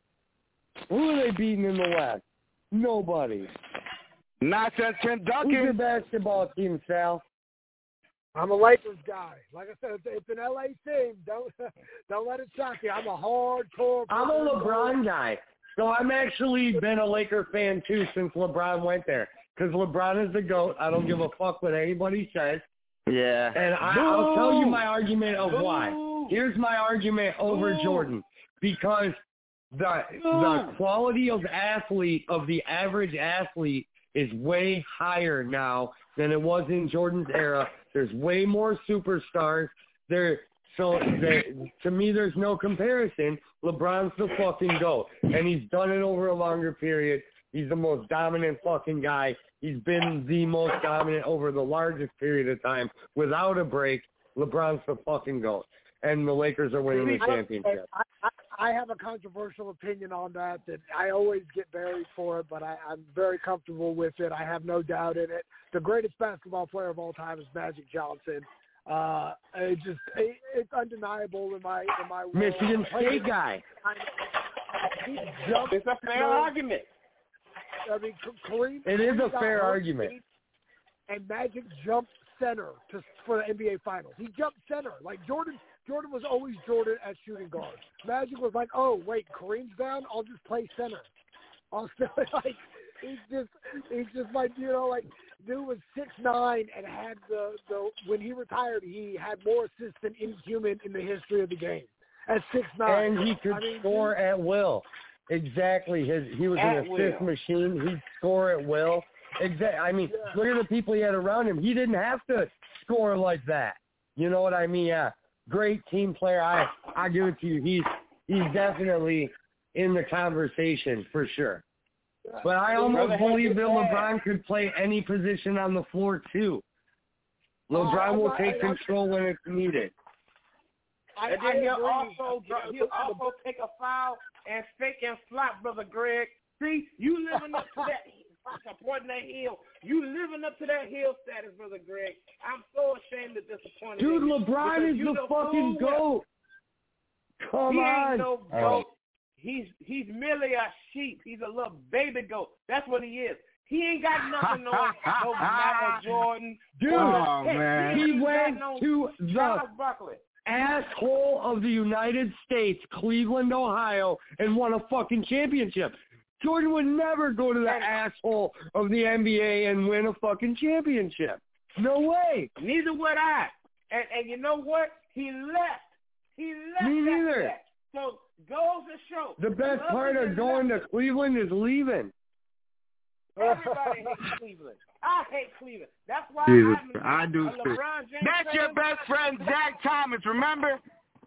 Speaker 4: Who are they beating in the West? Nobody.
Speaker 3: Not since Tim
Speaker 4: Who's your
Speaker 3: Duncan.
Speaker 4: basketball team, Sal?
Speaker 7: I'm a Lakers guy. Like I said, it's, it's an L A thing. Don't don't let it shock you. I'm a hardcore.
Speaker 4: I'm a LeBron guy. So I'm actually been a Laker fan, too, since LeBron went there. Because LeBron is the GOAT. I don't give a fuck what anybody says.
Speaker 3: Yeah.
Speaker 4: And I, I'll tell you my argument of why. Here's my argument over Jordan. Because the the quality of athlete, of the average athlete, is way higher now than it was in Jordan's era. There's way more superstars. There, so there, to me, there's no comparison. LeBron's the fucking GOAT, and he's done it over a longer period. He's the most dominant fucking guy. He's been the most dominant over the largest period of time without a break. LeBron's the fucking GOAT, and the Lakers are winning the championship.
Speaker 7: I, I, I have a controversial opinion on that. That I always get buried for it, but I, I'm very comfortable with it. I have no doubt in it. The greatest basketball player of all time is Magic Johnson. Uh, it just it, it's undeniable in my in my world.
Speaker 4: Michigan State guy.
Speaker 7: He jumped,
Speaker 5: It's a fair
Speaker 7: no,
Speaker 5: argument.
Speaker 7: I mean, Kareem.
Speaker 4: It is a
Speaker 7: Kareem got
Speaker 4: fair
Speaker 7: hurt,
Speaker 4: argument.
Speaker 7: And Magic jumped center to for the N B A Finals. He jumped center. Like Jordan, Jordan was always Jordan at shooting guard. Magic was like, oh wait, Kareem's down. I'll just play center. I'll still like he's just he's just like you know like dude was six nine and had the the when he retired he had more assists than any human in the history of the game at six nine.
Speaker 4: And he could
Speaker 7: I mean,
Speaker 4: score
Speaker 7: he,
Speaker 4: at will. Exactly. His he was
Speaker 5: At
Speaker 4: an assist
Speaker 5: will.
Speaker 4: machine. He'd score at will. Exactly. I mean,
Speaker 7: Yeah.
Speaker 4: look at the people he had around him. He didn't have to score like that. You know what I mean? Yeah. Great team player. I I give it to you. He's he's definitely in the conversation for sure. But I almost
Speaker 5: Brother,
Speaker 4: believe that
Speaker 5: yeah.
Speaker 4: LeBron could play any position on the floor too. LeBron
Speaker 7: Oh,
Speaker 4: will
Speaker 7: I-
Speaker 4: take
Speaker 7: I-
Speaker 4: control when it's needed.
Speaker 7: I,
Speaker 5: and then
Speaker 7: I
Speaker 5: he'll
Speaker 7: agree.
Speaker 5: also
Speaker 7: You know,
Speaker 5: he'll
Speaker 7: the-
Speaker 5: also take a foul and fake and flop, Brother Greg. See, you living up to that, supporting that heel. You living up to that heel status, Brother Greg. I'm so ashamed and disappointed.
Speaker 4: Dude,
Speaker 5: in you
Speaker 4: LeBron is
Speaker 5: you
Speaker 4: the fucking
Speaker 5: fool.
Speaker 4: GOAT. Come
Speaker 5: he
Speaker 4: on.
Speaker 5: ain't no
Speaker 8: All
Speaker 5: goat.
Speaker 8: right.
Speaker 5: He's he's merely a sheep. He's a little baby goat. That's what he is. He ain't got nothing no no Michael Jordan.
Speaker 4: Dude,
Speaker 8: Oh,
Speaker 5: Hey,
Speaker 8: man.
Speaker 5: He,
Speaker 4: He
Speaker 5: ain't
Speaker 4: went
Speaker 5: got no
Speaker 4: to the
Speaker 5: Charles Barkley.
Speaker 4: asshole of the United States, Cleveland, Ohio, and won a fucking championship. Jordan would never go to the asshole of the N B A and win a fucking championship. No way.
Speaker 5: Neither would I. And and you know what? He left. He left.
Speaker 4: Me
Speaker 5: after
Speaker 4: neither.
Speaker 5: that. So goes to show.
Speaker 4: The best
Speaker 5: Love
Speaker 4: part
Speaker 5: is
Speaker 4: of going to
Speaker 5: left.
Speaker 4: Cleveland is leaving.
Speaker 5: Everybody hates Cleveland. I hate Cleveland. That's why
Speaker 8: Jesus,
Speaker 5: I'm
Speaker 8: I do
Speaker 5: a
Speaker 8: too.
Speaker 5: LeBron James
Speaker 8: That's your
Speaker 5: fan.
Speaker 8: best friend, Zach Thomas, remember?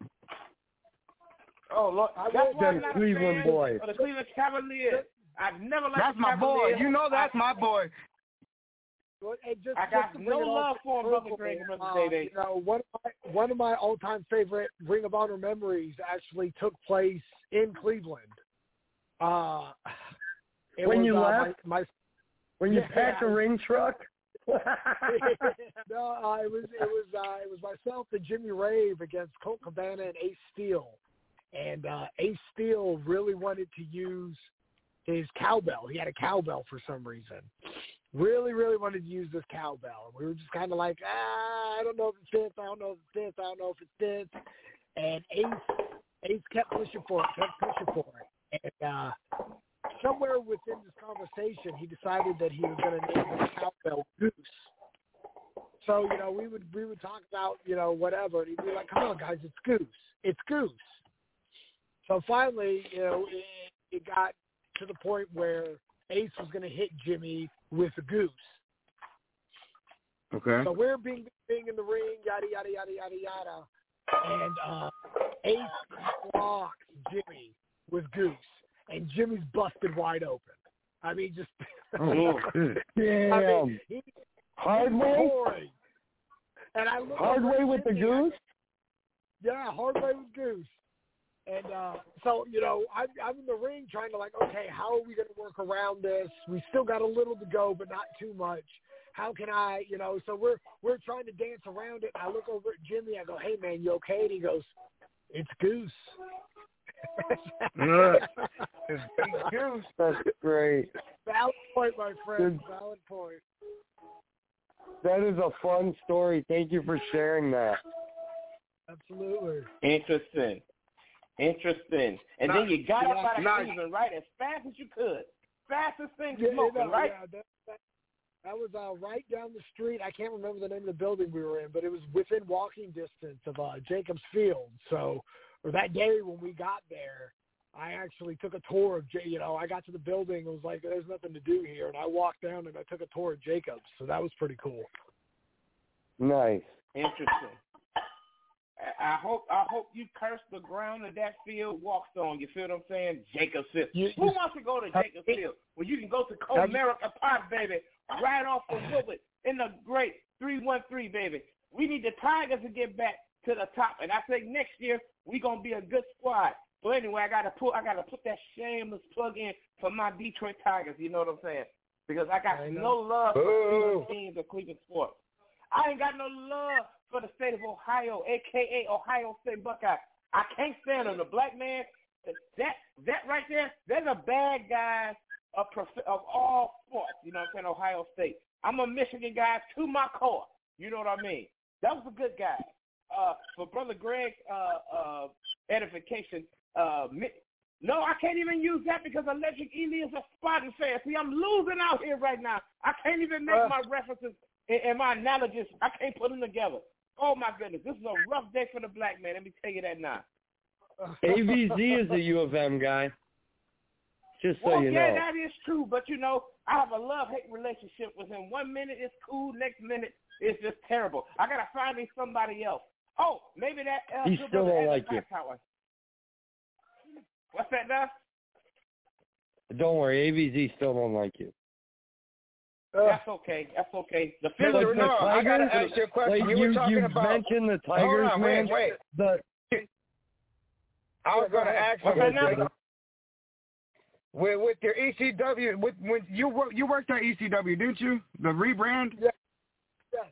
Speaker 5: Oh, Lord.
Speaker 7: I
Speaker 5: That's
Speaker 7: will
Speaker 5: why I'm
Speaker 4: say
Speaker 5: not
Speaker 4: Cleveland
Speaker 5: a fan
Speaker 4: boy.
Speaker 5: of the Cleveland Cavaliers. I've never liked
Speaker 8: That's
Speaker 5: the
Speaker 8: my boy.
Speaker 5: Cavaliers.
Speaker 8: You know that's
Speaker 5: I,
Speaker 8: my boy.
Speaker 7: Well, and just,
Speaker 5: I got
Speaker 7: just to bring
Speaker 5: no
Speaker 7: it all
Speaker 5: love
Speaker 7: full
Speaker 5: for him, Brother
Speaker 7: circle,
Speaker 5: Greg and Brother
Speaker 7: um,
Speaker 5: Day-Day.
Speaker 7: You know, one of my one of my all time favorite Ring of Honor memories actually took place in Cleveland. Uh, it
Speaker 4: When
Speaker 7: was,
Speaker 4: you
Speaker 7: uh,
Speaker 4: left?
Speaker 7: my, my
Speaker 4: When you
Speaker 7: Yeah.
Speaker 4: packed a ring truck?
Speaker 7: no, uh, it was it was uh, it was myself and Jimmy Rave against Colt Cabana and Ace Steel, and uh, Ace Steel really wanted to use his cowbell. He had a cowbell for some reason. Really, really wanted to use this cowbell. We were just kind of like, ah, I don't know if it fits. I don't know if it fits. I don't know if it fits. And Ace, Ace kept pushing for it, kept pushing for it. And uh, somewhere within this conversation, he decided that he was going to name the cowbell Goose. So, you know, we would we would talk about, you know, whatever, and he'd be like, come on, guys, it's Goose. It's Goose. So finally, you know, it, it got to the point where Ace was going to hit Jimmy with a goose.
Speaker 8: Okay.
Speaker 7: So we're being being in the ring, yada yada yada yada yada, and uh, Ace blocks Jimmy with goose, and Jimmy's busted wide open. I mean, just
Speaker 8: Oh, good.
Speaker 4: Damn.
Speaker 7: I mean, he,
Speaker 4: Hard
Speaker 7: he's
Speaker 4: way?
Speaker 7: pouring. And I look
Speaker 4: Hard
Speaker 7: over
Speaker 4: way
Speaker 7: at
Speaker 4: with the
Speaker 7: Jimmy,
Speaker 4: goose?
Speaker 7: Yeah, hard way with goose. And uh, so, you know, I'm, I'm in the ring trying to like, okay, how are we going to work around this? We still got a little to go, but not too much. How can I, you know, so we're we're trying to dance around it. I look over at Jimmy. I go, hey, man, you okay? And he goes, it's Goose.
Speaker 8: It's big goose.
Speaker 4: That's great.
Speaker 7: Valid point, my friend.
Speaker 4: Good.
Speaker 7: Valid point.
Speaker 4: That is a fun story. Thank you for sharing that.
Speaker 7: Absolutely.
Speaker 5: Interesting. Interesting. And
Speaker 8: Nice.
Speaker 5: then you got up out of
Speaker 8: Nice.
Speaker 5: Cleveland, right, as fast as you could. Fastest thing
Speaker 7: Yeah,
Speaker 5: smoking,
Speaker 7: no,
Speaker 5: right?
Speaker 7: yeah, that, that, that was uh, right down the street. I can't remember the name of the building we were in, but it was within walking distance of uh, Jacobs Field. So, or that day when we got there, I actually took a tour of, J- you know, I got to the building. It was like, there's nothing to do here. And I walked down and I took a tour of Jacobs. So that was pretty cool.
Speaker 4: Nice.
Speaker 5: Interesting. I I hope I hope you curse the ground that that field walks on. You feel what I'm saying? Jacobs Field.
Speaker 7: You-
Speaker 5: Who
Speaker 7: you-
Speaker 5: wants to go to Jacobs Field? Well, you can go to Comerica Park, baby, right off of Woodward in the great three one three, baby. We need the Tigers to get back to the top, and I think next year we're gonna be a good squad. So anyway, I gotta put I gotta put that shameless plug in for my Detroit Tigers. You know what I'm saying? Because I got
Speaker 7: I know.
Speaker 5: no love for
Speaker 8: Boo.
Speaker 5: Cleveland teams or Cleveland sports. I ain't got no love for the state of Ohio, a k a. Ohio State Buckeye. I can't stand them. The black man, that that right there, they're the bad guys of prof- of all sports. You know what I'm saying? Ohio State. I'm a Michigan guy to my core. You know what I mean? That was a good guy. Uh, for Brother Greg's uh, uh, edification, uh, no, I can't even use that because Electric Ely is a Spartan fan. See, I'm losing out here right now. I can't even make
Speaker 7: Uh.
Speaker 5: my references and, and my analogies. I can't put them together. Oh, my goodness. This is a rough day for the black man. Let me tell you that now.
Speaker 4: A V Z is a U of M guy. Just so
Speaker 5: well,
Speaker 4: you
Speaker 5: yeah,
Speaker 4: know.
Speaker 5: that is true. But, you know, I have a love-hate relationship with him. One minute it's cool. Next minute it's just terrible. I got to find me somebody else. Oh, maybe that uh,
Speaker 4: He
Speaker 5: good
Speaker 4: still
Speaker 5: brother
Speaker 4: don't
Speaker 5: Adam
Speaker 4: like you.
Speaker 5: Hightower. What's that now?
Speaker 4: Don't worry, A V Z still don't like you.
Speaker 5: That's okay. That's okay. The
Speaker 4: But
Speaker 5: Phillies,
Speaker 4: the
Speaker 8: no, I gotta
Speaker 4: Tigers,
Speaker 8: ask you a question.
Speaker 4: like
Speaker 8: you were
Speaker 4: you,
Speaker 8: talking
Speaker 4: you
Speaker 8: about.
Speaker 4: mentioned the
Speaker 8: Hold
Speaker 4: Tigers,
Speaker 8: on,
Speaker 4: man.
Speaker 8: wait, wait.
Speaker 4: The
Speaker 3: I was
Speaker 7: Yeah, go
Speaker 3: going to
Speaker 7: ahead.
Speaker 3: ask
Speaker 5: What's that
Speaker 3: something.
Speaker 5: number?
Speaker 3: With, with your E C W, with, when you wor- you worked at E C W, didn't you? The rebrand.
Speaker 7: Yeah. Yes.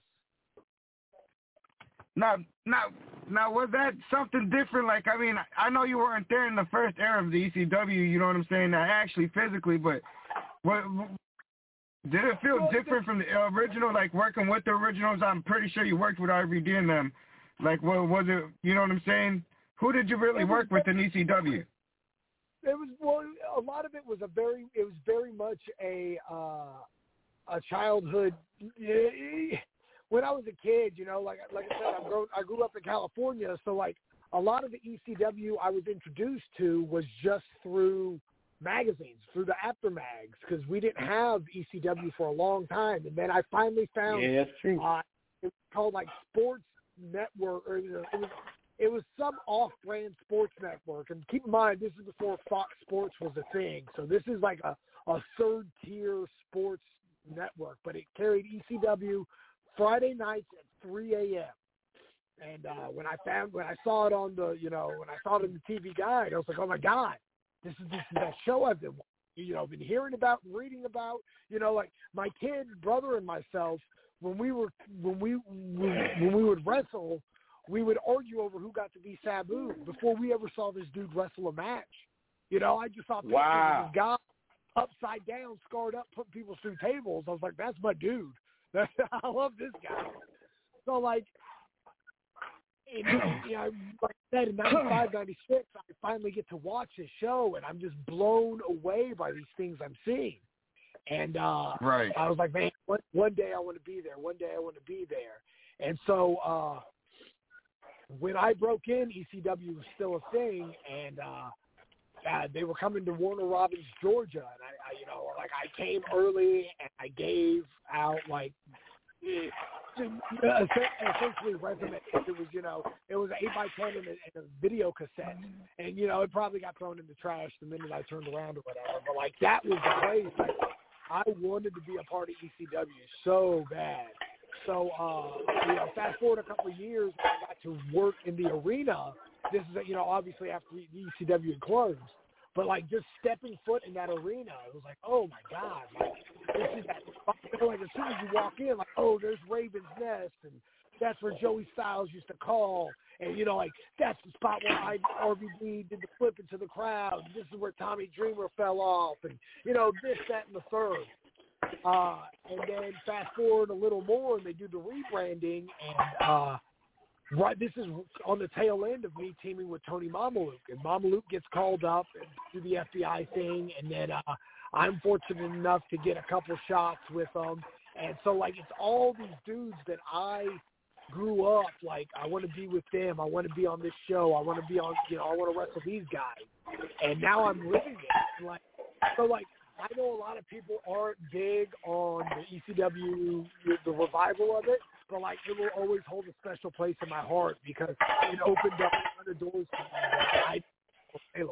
Speaker 3: Now, now, now, was that something different? Like, I mean, I know you weren't there in the first era of the E C W. You know what I'm saying? Not actually physically, but what did it feel
Speaker 7: Well,
Speaker 3: different from the original? Like working with the originals. I'm pretty sure you worked with R V D and them. Like, what was it? You know what I'm saying? Who did you really work with in E C W?
Speaker 7: It was well. A lot of it was a very. It was very much a uh, a childhood. When I was a kid, you know, like like I said, I grew I grew up in California, so like a lot of the E C W I was introduced to was just through magazines, through the aftermags, because we didn't have E C W for a long time, and then I finally found.
Speaker 5: Yeah, that's true.
Speaker 7: Uh, it was called like Sports Network, or you know, it was. It was some off-brand sports network. And keep in mind, this is before Fox Sports was a thing. So this is like a, a third-tier sports network. But it carried E C W Friday nights at three a.m. And uh, when I found, when I saw it on the, you know, when I saw it in the T V guide, I was like, oh, my God, this is, this is that show I've been, you know, been hearing about and reading about. You know, like my kid, brother, and myself, when we were, when we, when we would wrestle, we would argue over who got to be Sabu before we ever saw this dude wrestle a match. You know, I just saw pictures
Speaker 5: Wow.
Speaker 7: of this guy upside down, scarred up, putting people through tables. I was like, that's my dude. I love this guy. So, like, in, you know, like I said, in ninety-five, ninety-six, I finally get to watch this show, and I'm just blown away by these things I'm seeing. And uh,
Speaker 3: Right.
Speaker 7: I was like, man, one, one day I want to be there. One day I want to be there. And so uh, when I broke in, E C W was still a thing, and uh, uh, they were coming to Warner Robins, Georgia. And, I, I, you know, like I came early, and I gave out, like, eh, essentially resume. It was, you know, it was eight by ten and a, and a video cassette, and you know, it probably got thrown in the trash the minute I turned around or whatever. But like that was the place. Like, I wanted to be a part of E C W so bad. So, uh, you know, fast forward a couple of years, I got to work in the arena. This is, you know, obviously after the E C W had closed. But, like, just stepping foot in that arena, it was like, oh, my God. Like, this is that, like, as soon as you walk in, like, oh, there's Raven's Nest, and that's where Joey Styles used to call. And, you know, like, that's the spot where I, R V D did the flip into the crowd. This is where Tommy Dreamer fell off. And, you know, this, that, and the third. Uh, and then fast forward a little more, and they do the rebranding, and uh, right, this is on the tail end of me teaming with Tony Mamaluke, and Mamaluke gets called up to the F B I thing, and then uh, I'm fortunate enough to get a couple shots with them, and so like it's all these dudes that I grew up like I want to be with them, I want to be on this show, I want to be on, you know, I want to wrestle these guys, and now I'm living it, and like so like. I know a lot of people aren't big on the E C W, the revival of it, but, like, it will always hold a special place in my heart because it opened up other doors to me that I was available.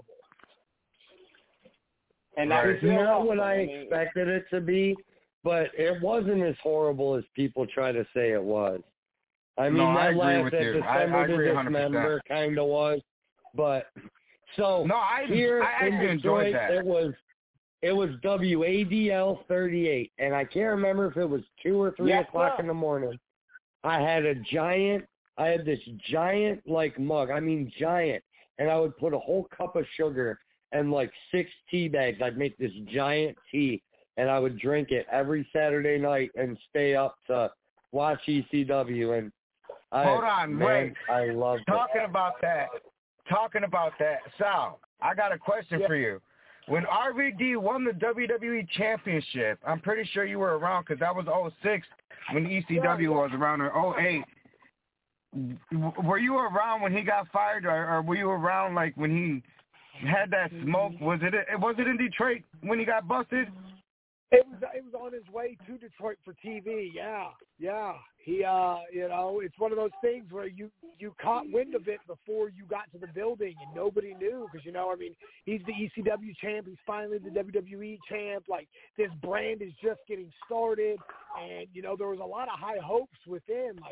Speaker 5: And that
Speaker 4: It's
Speaker 5: was real
Speaker 4: not
Speaker 5: awesome.
Speaker 4: what I
Speaker 5: I mean,
Speaker 4: expected it to be, but it wasn't as horrible as people try to say it was. I mean,
Speaker 3: No, I
Speaker 4: that
Speaker 3: agree
Speaker 4: last
Speaker 3: with
Speaker 4: at
Speaker 3: you. I-
Speaker 4: December
Speaker 3: I agree
Speaker 4: to
Speaker 3: one hundred percent.
Speaker 4: Dismember kind of was, but so
Speaker 3: No, I,
Speaker 4: here
Speaker 3: I
Speaker 4: in
Speaker 3: actually enjoyed
Speaker 4: Detroit,
Speaker 3: that.
Speaker 4: it was it was W A D L thirty-eight, and I can't remember if it was two or three
Speaker 5: Yes,
Speaker 4: o'clock
Speaker 5: sir.
Speaker 4: in the morning. I had a giant, I had this giant like mug, I mean giant, and I would put a whole cup of sugar and like six tea bags. I'd make this giant tea, and I would drink it every Saturday night and stay up to watch E C W. And I,
Speaker 3: Hold on,
Speaker 4: man,
Speaker 3: wait.
Speaker 4: I loved it.
Speaker 3: Talking about that, talking about that, Sal, I got a question
Speaker 7: Yeah.
Speaker 3: for you. When R V D won the W W E Championship, I'm pretty sure you were around because that was oh six when E C W
Speaker 7: Yeah, yeah.
Speaker 3: was around in oh eight. W- Were you around when he got fired, or, or were you around like when he had that smoke? Was it was it in Detroit when he got busted?
Speaker 7: It was it was on his way to Detroit for T V. Yeah, yeah. He, uh, you know, it's one of those things where you you caught wind of it before you got to the building, and nobody knew because you know, I mean, he's the E C W champ. He's finally the W W E champ. Like this brand is just getting started, and you know, there was a lot of high hopes with him. Like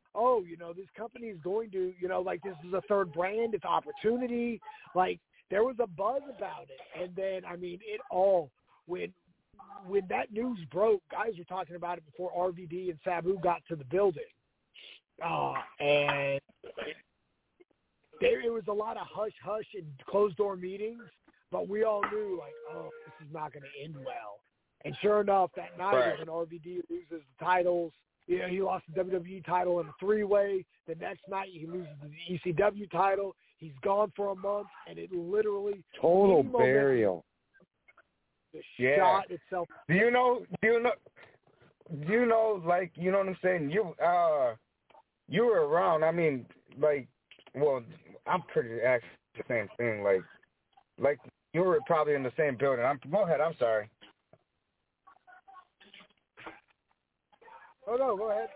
Speaker 7: oh, you know, this company is going to, you know, like this is a third brand, it's opportunity. Like there was a buzz about it. And then, I mean, it all, when when that news broke, guys were talking about it before R V D and Sabu got to the building. Uh, and there, it was a lot of hush-hush and closed-door meetings, but we all knew, like, oh, this is not going to end well. And sure enough, that night
Speaker 8: Right.
Speaker 7: when R V D loses the titles, you know, he lost the W W E title in a three-way. The next night he loses the E C W title. He's gone for a month, and it literally
Speaker 4: Total
Speaker 7: any momentum,
Speaker 4: burial.
Speaker 7: the
Speaker 8: Yeah.
Speaker 7: shot itself.
Speaker 8: Do you know? Do you know? Do you know? Like, you know what I'm saying? You uh, you were around. I mean, like, well, I'm pretty actually the same thing. Like, like you were probably in the same building. I'm, go ahead. I'm sorry.
Speaker 7: Oh, no, go ahead.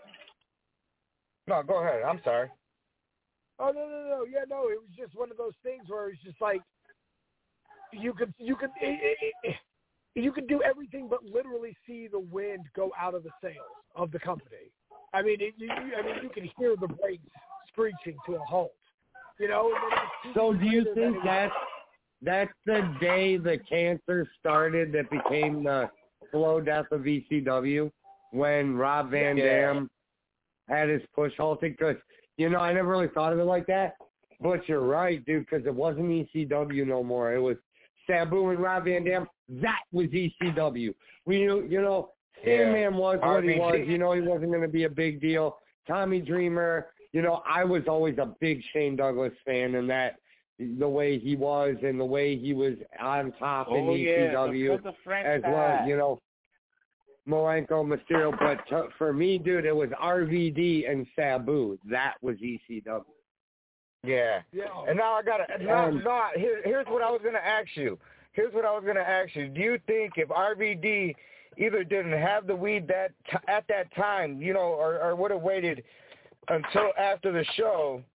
Speaker 8: No, go ahead. I'm sorry.
Speaker 7: Oh, no, no, no. Yeah, no, it was just one of those things where it's just like you could, you could, it, it, it, you could do everything but literally see the wind go out of the sails of the company. I mean, it, you, you, I mean, you can hear the brakes screeching to a halt. You know. And then it was two
Speaker 4: So
Speaker 7: days
Speaker 4: do you
Speaker 7: later
Speaker 4: think
Speaker 7: that it
Speaker 4: that's, that's the day the cancer started that became the slow death of E C W? When Rob Van
Speaker 8: Yeah.
Speaker 4: Dam had his push halted? Because, you know, I never really thought of it like that. But you're right, dude, because it wasn't E C W no more. It was Sabu and Rob Van Dam. That was E C W. We knew, you know, Sandman was what he was. You know, he wasn't going to be a big deal. Tommy Dreamer, you know, I was always a big Shane Douglas fan, and that the way he was and the way he was on top in
Speaker 5: Oh,
Speaker 4: E C
Speaker 5: yeah,
Speaker 4: W
Speaker 5: the, the French
Speaker 4: as well,
Speaker 5: side.
Speaker 4: you know. Malenko, Mysterio, but to, for me, dude, it was R V D and Sabu. That was E C W.
Speaker 8: Yeah.
Speaker 7: Yeah.
Speaker 8: And now I gotta. Now,
Speaker 4: Um,
Speaker 8: no, here, here's what I was gonna ask you. Here's what I was gonna ask you. Do you think if R V D either didn't have the weed that t- at that time, you know, or, or would have waited until after the show,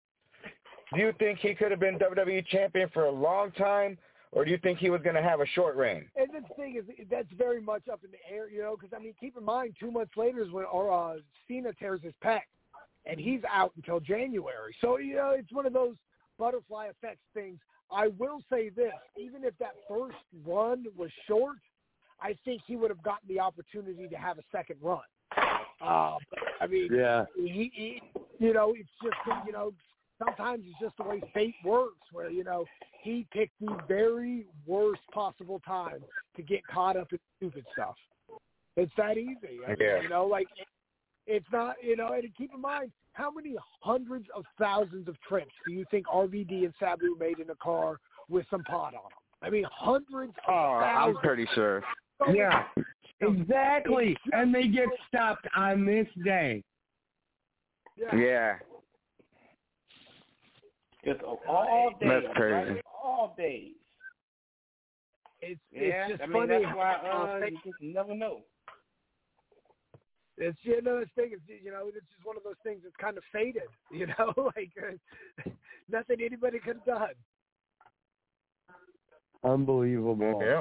Speaker 8: do you think he could have been W W E champion for a long time, or do you think he was going to have a short reign?
Speaker 7: And the thing is, that's very much up in the air, you know, because, I mean, keep in mind, two months later is when uh, Cena tears his pec, and he's out until January. So, you know, it's one of those butterfly effects things. I will say this, even if that first run was short, I think he would have gotten the opportunity to have a second run. Uh, but, I mean,
Speaker 4: Yeah.
Speaker 7: he, he, you know, it's just, you know, sometimes it's just the way fate works where, you know, he picked the very worst possible time to get caught up in stupid stuff. It's that easy. I mean,
Speaker 8: Yeah.
Speaker 7: You know, like, it's not, you know, and keep in mind, how many hundreds of thousands of trips do you think R V D and Sabu made in a car with some pot on them? I mean, hundreds of
Speaker 8: Oh, I'm
Speaker 7: thousands.
Speaker 8: pretty sure.
Speaker 4: Yeah, exactly. And they get stopped on this day.
Speaker 7: Yeah.
Speaker 8: Yeah.
Speaker 5: Just all days.
Speaker 8: That's crazy.
Speaker 5: Right? All days.
Speaker 7: It's,
Speaker 5: Yeah,
Speaker 7: it's just
Speaker 5: I mean,
Speaker 7: funny.
Speaker 5: that's why
Speaker 7: how,
Speaker 5: uh,
Speaker 7: uh,
Speaker 5: you just never know.
Speaker 7: It's, you know, this thing is, you know, it's just one of those things that's kind of faded, you know, like uh, nothing anybody could have done.
Speaker 4: Unbelievable.
Speaker 8: Yeah.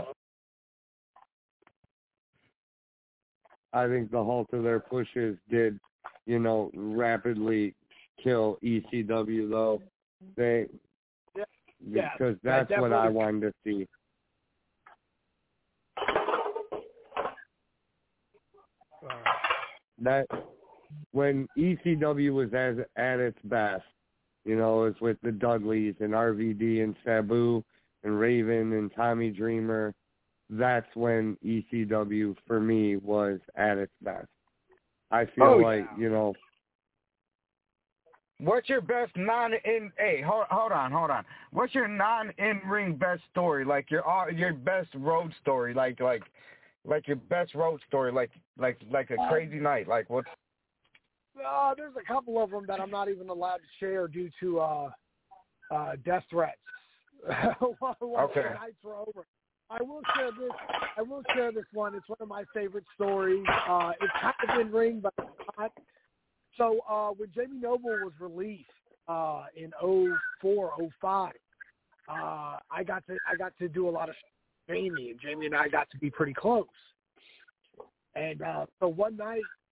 Speaker 4: I think the halt of their pushes did, you know, rapidly kill E C W, though. They,
Speaker 7: Yeah. Yeah,
Speaker 4: because
Speaker 7: that
Speaker 4: that's what I
Speaker 7: definitely-
Speaker 4: wanted to see.
Speaker 7: Uh,
Speaker 4: That when E C W was as at its best, you know, it was with the Dudleys and R V D and Sabu and Raven and Tommy Dreamer. That's when E C W for me was at its best. I feel
Speaker 8: Oh,
Speaker 4: like,
Speaker 7: yeah.
Speaker 4: you know,
Speaker 8: What's your best non-in? Hey, hold, hold on, hold on. What's your non-in-ring best story? Like your uh, your best road story, like like like your best road story, like like like a crazy night. Like what's?
Speaker 7: uh, there's a couple of them that I'm not even allowed to share due to uh, uh, death threats. While
Speaker 8: Okay.
Speaker 7: the nights were over. I will share this. I will share this one. It's one of my favorite stories. Uh, it's kind of in ring, but it's not. So uh, when Jamie Noble was released uh, in oh four, oh five, uh, I got to I got to do a lot of Jamie, and Jamie and I got to be pretty close. And uh, so one night,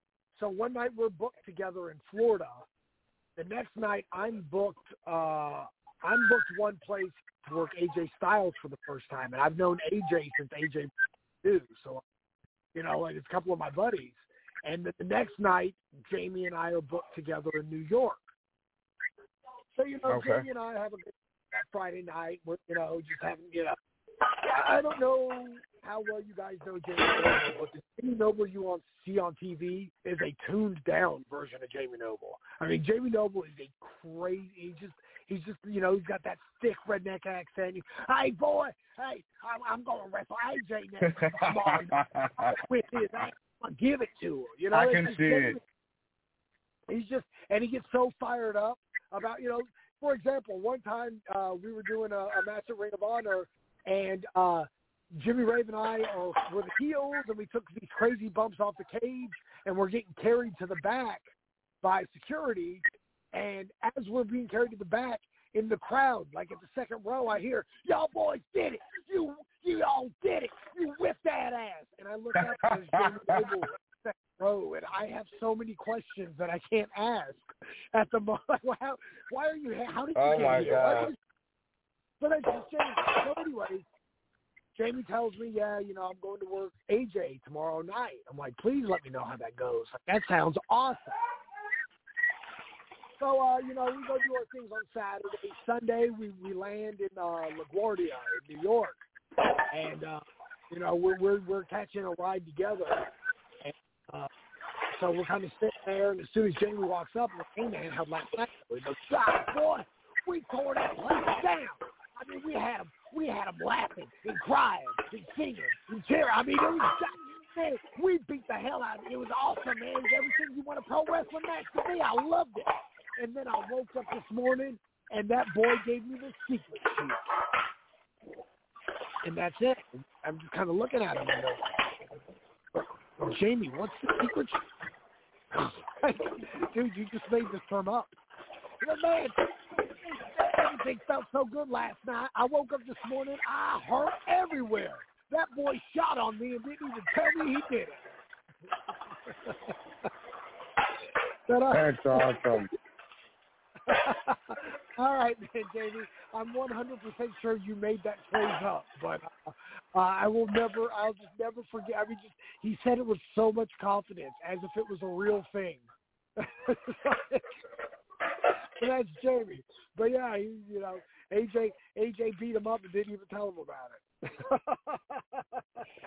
Speaker 7: so one night we're booked together in Florida. The next night I'm booked. Uh, I'm booked one place to work A J Styles for the first time, and I've known A J since A J too. So, you know, like it's a couple of my buddies. And the, the next night, Jamie and I are booked together in New York. So, you know,
Speaker 8: Okay.
Speaker 7: Jamie and I have a good Friday night. We're, you know, just having, you know, I don't know how well you guys know Jamie Noble, but the Jamie Noble you on, see on T V is a tuned-down version of Jamie Noble. I mean, Jamie Noble is a crazy, he just, he's just, you know, he's got that thick redneck accent. Hey, boy, hey, I'm, I'm going to wrestle A J next tomorrow. With his ass. I'll give it to him. You know,
Speaker 8: I
Speaker 7: it's
Speaker 8: can
Speaker 7: just
Speaker 8: see
Speaker 7: Jamie,
Speaker 8: it.
Speaker 7: He's just, and he gets so fired up about, you know, for example, one time uh, we were doing a, a match at Ring of Honor, and uh, Jimmy Rave and I are, were the heels, and we took these crazy bumps off the cage, and we're getting carried to the back by security. And as we're being carried to the back, in the crowd, like at the second row, I hear, "Y'all boys did it! You, you all did it! You whipped that ass!" And I look up and there's Jamie Noble in the second row, and I have so many questions that I can't ask at the moment. How, why are you? How did you
Speaker 8: Oh
Speaker 7: get
Speaker 8: my
Speaker 7: here?
Speaker 8: God.
Speaker 7: So that's just Jamie. So anyway, Jamie tells me, "Yeah, you know, I'm going to work A J tomorrow night." I'm like, "Please let me know how that goes. That sounds awesome." So, uh, you know, we go do our things on Saturday. Sunday, we, we land in uh, LaGuardia in New York. And, uh, you know, we're, we're we're catching a ride together. And, uh, so we're kind of sitting there, and as soon as Jamie walks up, I'm like, "Hey, man, how'd last night go?" He goes, "God, boy, we tore that place down. I mean, we had them, we had them laughing and crying and singing and cheering. I mean, it was man, we beat the hell out of it. It was awesome, man. It was everything you want a pro wrestling match to be. I loved it." And then I woke up this morning, and that boy gave me the secret sheet. And that's it. I'm just kind of looking at him and go, "Oh, Jamie, what's the secret sheet?" Dude, you just made this term up. You know, man, everything felt so good last night. I woke up this morning, I hurt everywhere. That boy shot on me and didn't even tell me he did it.
Speaker 4: That's awesome.
Speaker 7: All right, man, Jamie. I'm one hundred percent sure you made that phrase up, but uh, uh, I will never, I'll just never forget. I mean, just, he said it with so much confidence, as if it was a real thing. So that's Jamie. But yeah, he, you know, A J, A J beat him up and didn't even tell him about it.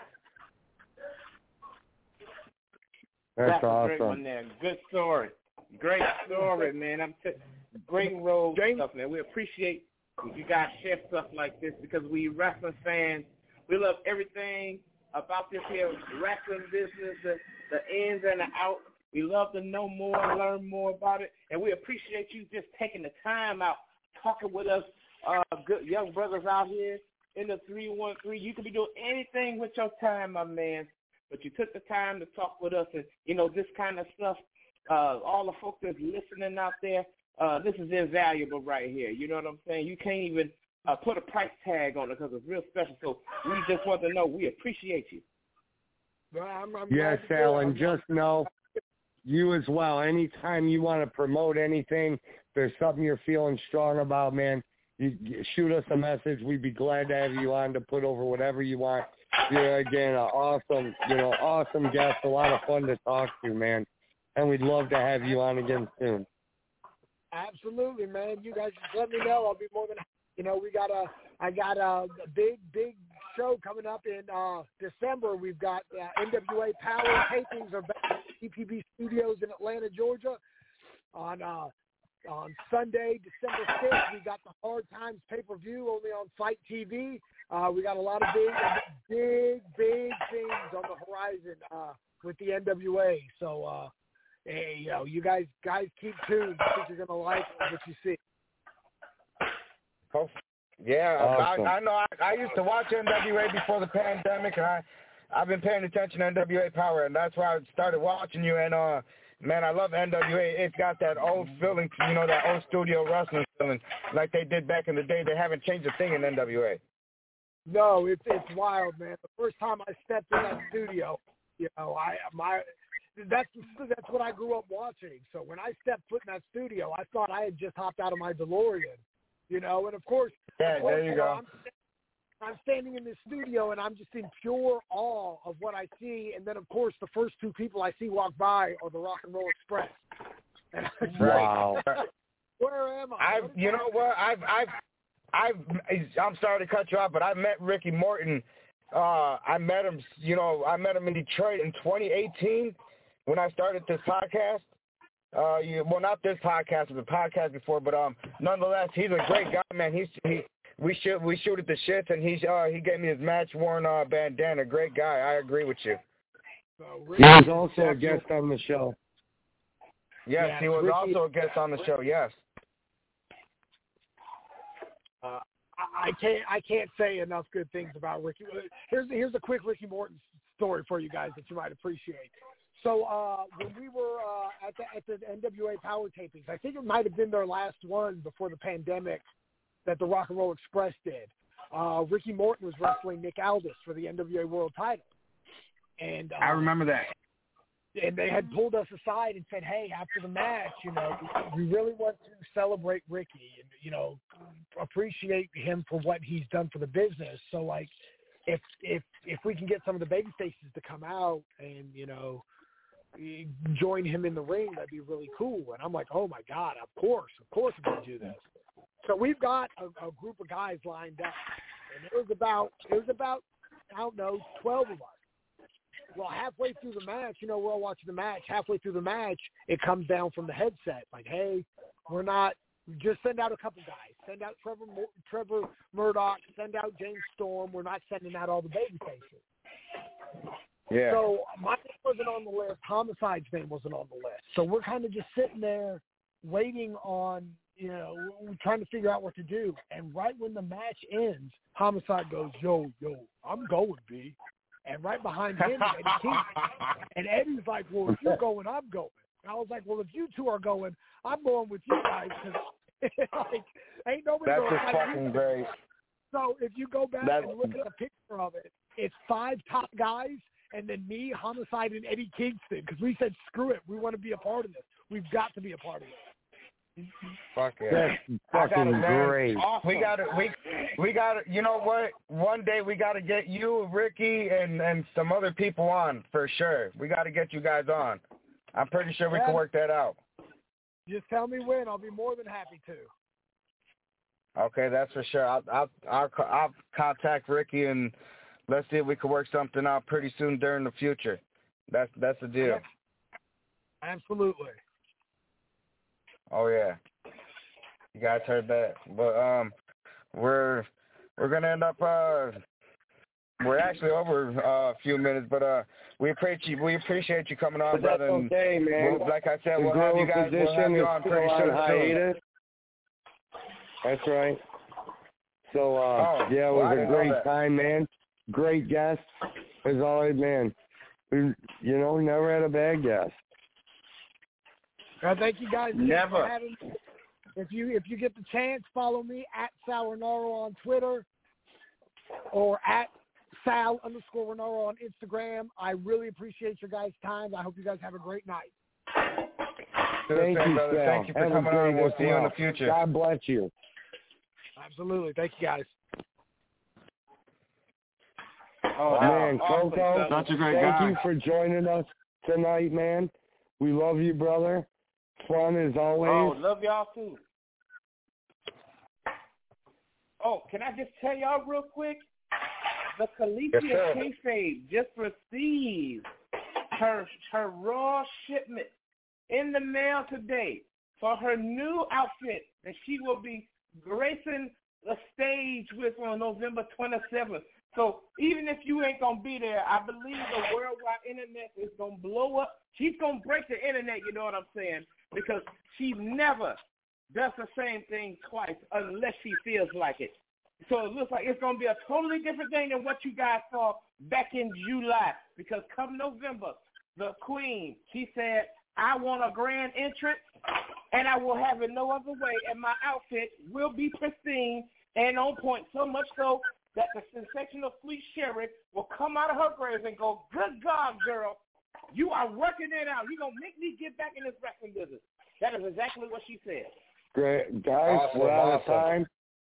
Speaker 4: That's,
Speaker 5: That's
Speaker 4: awesome.
Speaker 5: a great one there. Good story. Great story, man. I'm t- great road stuff, man. We appreciate you guys share stuff like this because we wrestling fans, we love everything about this here wrestling business, the, the ins and the outs. We love to know more, learn more about it, and we appreciate you just taking the time out, talking with us, uh, good young brothers out here in the three one three. You can be doing anything with your time, my man, but you took the time to talk with us, and, you know, this kind of stuff, uh, all the folks that's listening out there, uh, this is invaluable right here. You know what I'm saying? You can't even uh, put a price tag on it because it's real special. So we just want to know we appreciate you.
Speaker 7: Well, I'm, I'm
Speaker 4: Yes,
Speaker 7: glad to hear
Speaker 4: Alan,
Speaker 7: it.
Speaker 4: just know you as well. Anytime you want to promote anything, if there's something you're feeling strong about, man, you, you shoot us a message. We'd be glad to have you on to put over whatever you want. You're, again, an awesome, you know, awesome guest, a lot of fun to talk to, man. And we'd love to have you on again soon.
Speaker 7: Absolutely, man. You guys just let me know. I'll be more than, you know, we got a, I got a, a big, big show coming up in uh, December. We've got uh, N W A Power tapings are back at C P B Studios in Atlanta, Georgia. On uh, on Sunday, December fifth, we got the Hard Times pay-per-view only on Fight T V. Uh, we got a lot of big, big, big things on the horizon uh, with the N W A. So, uh, hey, you know, you guys, guys keep tuned. I think you're gonna like what you see.
Speaker 8: Oh, yeah,
Speaker 4: Awesome.
Speaker 8: I, I know. I, I used to watch N W A before the pandemic, and I, I've been paying attention to N W A Power, and that's why I started watching you. And uh, man, I love N W A. It's got that old feeling, you know, that old studio wrestling feeling, like they did back in the day. They haven't changed a thing in N W A.
Speaker 7: No, it's it's wild, man. The first time I stepped in that studio, you know, I my that's that's what I grew up watching. So when I stepped foot in that studio, I thought I had just hopped out of my DeLorean, you know. And of course,
Speaker 8: yeah,
Speaker 7: of course
Speaker 8: there you,
Speaker 7: you
Speaker 8: go.
Speaker 7: know, I'm, I'm standing in this studio, and I'm just in pure awe of what I see. And then, of course, the first two people I see walk by are the Rock and Roll Express. And I was
Speaker 4: Wow.
Speaker 7: like, where am I?
Speaker 8: I've,
Speaker 7: What
Speaker 8: you know what? I've, I've, I've. I'm sorry to cut you off, but I met Ricky Morton. Uh, I met him. You know, I met him in Detroit in twenty eighteen when I started this podcast. Uh, you, well, not this podcast, but the podcast before. But um, nonetheless, he's a great guy, man. He's he. We shoot we shoot at the shits, and he's uh he gave me his match worn uh bandana. Great guy. I agree with you.
Speaker 7: So
Speaker 4: He was also a guest on the show.
Speaker 8: Yes,
Speaker 7: Yeah,
Speaker 8: he was
Speaker 7: Ricky,
Speaker 8: also a guest on the show. Yes.
Speaker 7: Uh, I, I can't I can't say enough good things about Ricky. Here's here's a quick Ricky Morton story for you guys that you might appreciate. So uh, when we were uh, at the at the N W A Power tapings, I think it might have been their last one before the pandemic that the Rock and Roll Express did. Uh, Ricky Morton was wrestling Nick Aldis for the N W A World Title, and uh,
Speaker 3: I remember that.
Speaker 7: And they had pulled us aside and said, "Hey, after the match, you know, we really want to celebrate Ricky and you know appreciate him for what he's done for the business. So, like, if if if we can get some of the baby faces to come out and you know join him in the ring, that'd be really cool." And I'm like, "Oh my God, of course, of course we're gonna do this." So we've got a, a group of guys lined up, and it was about it was about I don't know twelve of us. Well, halfway through the match, you know, we're all watching the match. Halfway through the match, it comes down from the headset, like, "Hey, we're not. Just send out a couple guys. Send out Trevor Trevor Murdoch. Send out James Storm. We're not sending out all the baby faces."
Speaker 8: Yeah.
Speaker 7: So my name wasn't on the list. Homicide's name wasn't on the list. So we're kind of just sitting there waiting on, you know, we're trying to figure out what to do. And right when the match ends, Homicide goes, "Yo, yo, I'm going, B." And right behind him is Eddie King. And Eddie's like, "Well, if you're going, I'm going." And I was like, "Well, if you two are going, I'm going with you guys." Because like, ain't nobody
Speaker 8: That's
Speaker 7: going
Speaker 8: just
Speaker 7: to
Speaker 8: fucking great.
Speaker 7: So if you go back
Speaker 8: That's...
Speaker 7: and look at the picture of it, it's five top guys and then me, Homicide, and Eddie Kingston. Because we said, screw it. We want to be a part of this. We've got to be a part of this.
Speaker 8: Fuck yeah.
Speaker 4: That's fucking
Speaker 8: it,
Speaker 4: great.
Speaker 8: Awesome. We got to, we, we got to, you know what? One day we got to get you, Ricky, and, and some other people on for sure. We got to get you guys on. I'm pretty sure we
Speaker 7: yeah.
Speaker 8: can work that out.
Speaker 7: Just tell me when. I'll be more than happy to.
Speaker 8: Okay, that's for sure. I'll, I'll, I'll, I'll contact Ricky and let's see if we can work something out pretty soon during the future. That's, that's the deal.
Speaker 7: Yeah. Absolutely.
Speaker 8: Oh yeah, you guys heard that. But um, we're we're gonna end up. Uh, we're actually over uh, a few minutes, but uh, we appreciate we appreciate you coming on,
Speaker 4: but
Speaker 8: brother.
Speaker 4: That's okay, man.
Speaker 8: We'll, like I said,
Speaker 4: the
Speaker 8: we'll have you guys. We'll have you on pretty soon.
Speaker 4: Hiatus. That's right. So uh,
Speaker 8: oh,
Speaker 4: yeah, it
Speaker 8: well,
Speaker 4: was a great time, man. Great guest, as always, man. We, you know, never had a bad guest.
Speaker 7: Uh, thank you guys again
Speaker 8: Never.
Speaker 7: for having me. If you if you get the chance, follow me at Sal Renaro on Twitter or at Sal underscore Renaro on Instagram. I really appreciate your guys' time. I hope you guys have a great night.
Speaker 8: Thank
Speaker 4: Thank
Speaker 8: you,
Speaker 4: you,
Speaker 8: brother.
Speaker 4: Sal.
Speaker 8: Thank you for
Speaker 4: have
Speaker 8: coming on. We'll see you in the future.
Speaker 4: God bless you.
Speaker 7: Absolutely. Thank you, guys.
Speaker 4: Oh, man,
Speaker 5: awesome.
Speaker 4: Coco,
Speaker 3: Such a great
Speaker 4: thank
Speaker 3: guy.
Speaker 4: you for joining us tonight, man. We love you, brother. Fun as always.
Speaker 5: Oh, love y'all too. Oh, can I just tell y'all real quick? The Khaleesi
Speaker 8: Yes,
Speaker 5: Kayfabe just received her her raw shipment in the mail today for her new outfit that she will be gracing the stage with on November twenty-seventh. So even if you ain't going to be there, I believe the worldwide internet is going to blow up. She's going to break the internet, you know what I'm saying, because she never does the same thing twice unless she feels like it. So it looks like it's going to be a totally different thing than what you guys saw back in July, because come November, the queen, she said, I want a grand entrance, and I will have it no other way, and my outfit will be pristine and on point, so much so that the sensational Fleet Sheriff will come out of her grave and go, good God, girl, You are working it out. You're going to make me get back in this wrestling business. That is exactly what she said.
Speaker 4: Great. Guys,
Speaker 8: awesome,
Speaker 4: we're out
Speaker 8: awesome.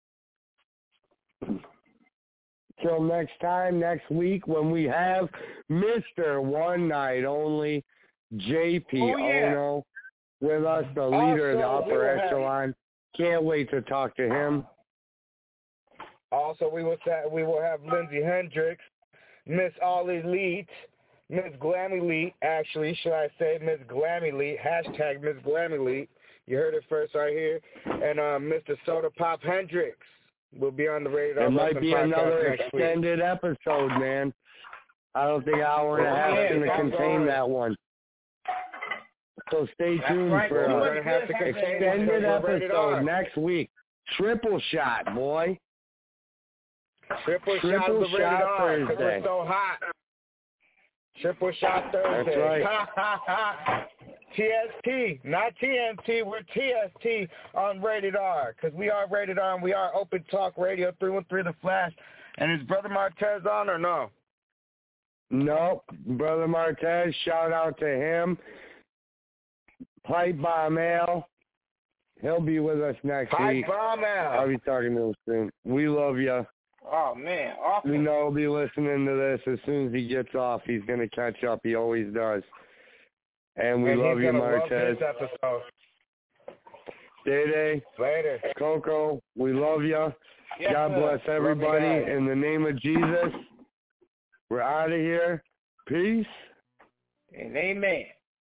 Speaker 4: of time. Till next time, next week, when we have Mister One Night Only, J P
Speaker 5: oh, yeah.
Speaker 4: Ono, with us, the leader of the
Speaker 8: Also,
Speaker 4: upper
Speaker 8: we'll
Speaker 4: echelon. Can't wait to talk to him.
Speaker 8: Also, we will sa- we will have Lindsay Hendricks, Miss All Elite, Miss Glam Elite, actually, should I say, Miss Glam Elite, hashtag Miss Glam Elite. You heard it first right here. And uh, Mister Soda Pop Hendricks will be on the Radar.
Speaker 4: It might be another
Speaker 8: next
Speaker 4: extended
Speaker 8: week.
Speaker 4: episode, man. I don't think an hour and a half is going to contain that one. So stay tuned
Speaker 5: right.
Speaker 4: for
Speaker 8: We're
Speaker 4: an
Speaker 8: gonna have to
Speaker 4: extended episode next week. Triple shot, boy.
Speaker 8: Triple,
Speaker 4: Triple
Speaker 8: shot, of the
Speaker 4: shot
Speaker 8: Radar, 'cause
Speaker 4: Thursday.
Speaker 8: we're so hot. Triple shot Thursday.
Speaker 4: That's right.
Speaker 8: T S T, not T N T. We're T S T on Rated R, because we are Rated R and we are Open Talk Radio, three one three The Flash. And is Brother Martez on or no?
Speaker 4: Nope. Brother Martez, shout out to him. Pipe Bomb Al. He'll be with us next
Speaker 8: Pipe
Speaker 4: week.
Speaker 8: Bomb Al.
Speaker 4: I'll be talking to him soon. We love you.
Speaker 5: Oh, man. Awesome.
Speaker 4: We know he'll be listening to this as soon as he gets off. He's going to catch up. He always does. And we
Speaker 8: and
Speaker 4: love
Speaker 8: he's
Speaker 4: you,
Speaker 8: gonna love
Speaker 4: Martez.
Speaker 8: this episode.
Speaker 4: Day-Day.
Speaker 8: Later.
Speaker 4: Coco, we love you.
Speaker 5: Yes,
Speaker 4: God
Speaker 5: sir.
Speaker 4: bless everybody.
Speaker 8: Love you guys.
Speaker 4: In the name of Jesus, we're out of here. Peace.
Speaker 5: And amen.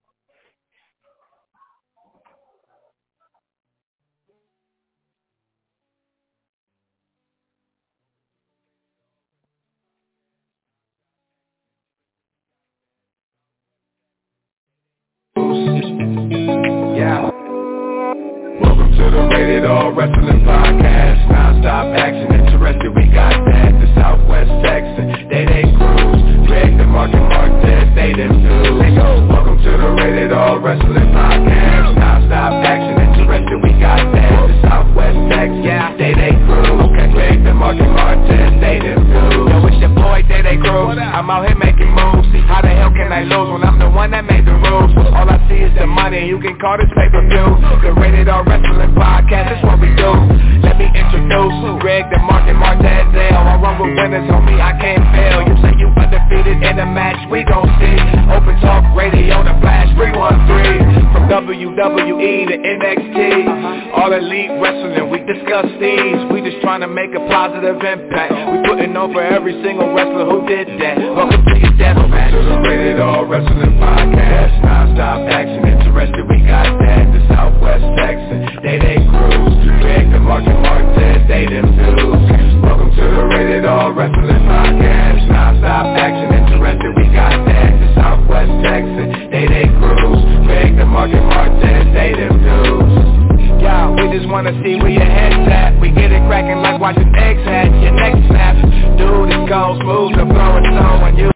Speaker 9: Yeah. Welcome to the Rated R Wrestling Podcast. Non-stop action, interested, we got that. The Southwest Texan, Day-Day Cruz, Greg the Market Martez, they them dudes. Welcome to the Rated R Wrestling Podcast. Non-stop action, interested, we got that. The Southwest Texan, yeah. Day-Day Cruz, okay. Greg the Market Martez, they them dudes. Yo, it's your boy Day-Day Cruz. I'm out here making moves. How the hell can I lose when I'm the one that made the rules? All I see is the money, you can call this pay-per-view. The Rated R Wrestling Podcast, that's what we do. Let me introduce Greg the Market Martez. I run with winners, homie, I can't fail. You say you undefeated in a match, we gon' see. Open Talk Radio, The Flash, three one three. From W W E to N X T, all elite wrestling, we discuss these. We just trying to make a positive impact. We putting on for every single wrestler who did that. Welcome to your death match. To the Rated R Wrestling Podcast. Non-stop action, interested, we got that. The Southwest Texan, Day-Day Cruz, Greg the Market Martez, they them dudes. Welcome to the Rated R Wrestling Podcast. Non-stop action, interested, we got that. The Southwest Texan, Day-Day Cruz, Greg the Market Martez, they them dudes. Y'all, we just wanna see where your head's at. We get it cracking like watching eggs hatch. Your neck snaps. Dude, it goes smooth, the flow is so when you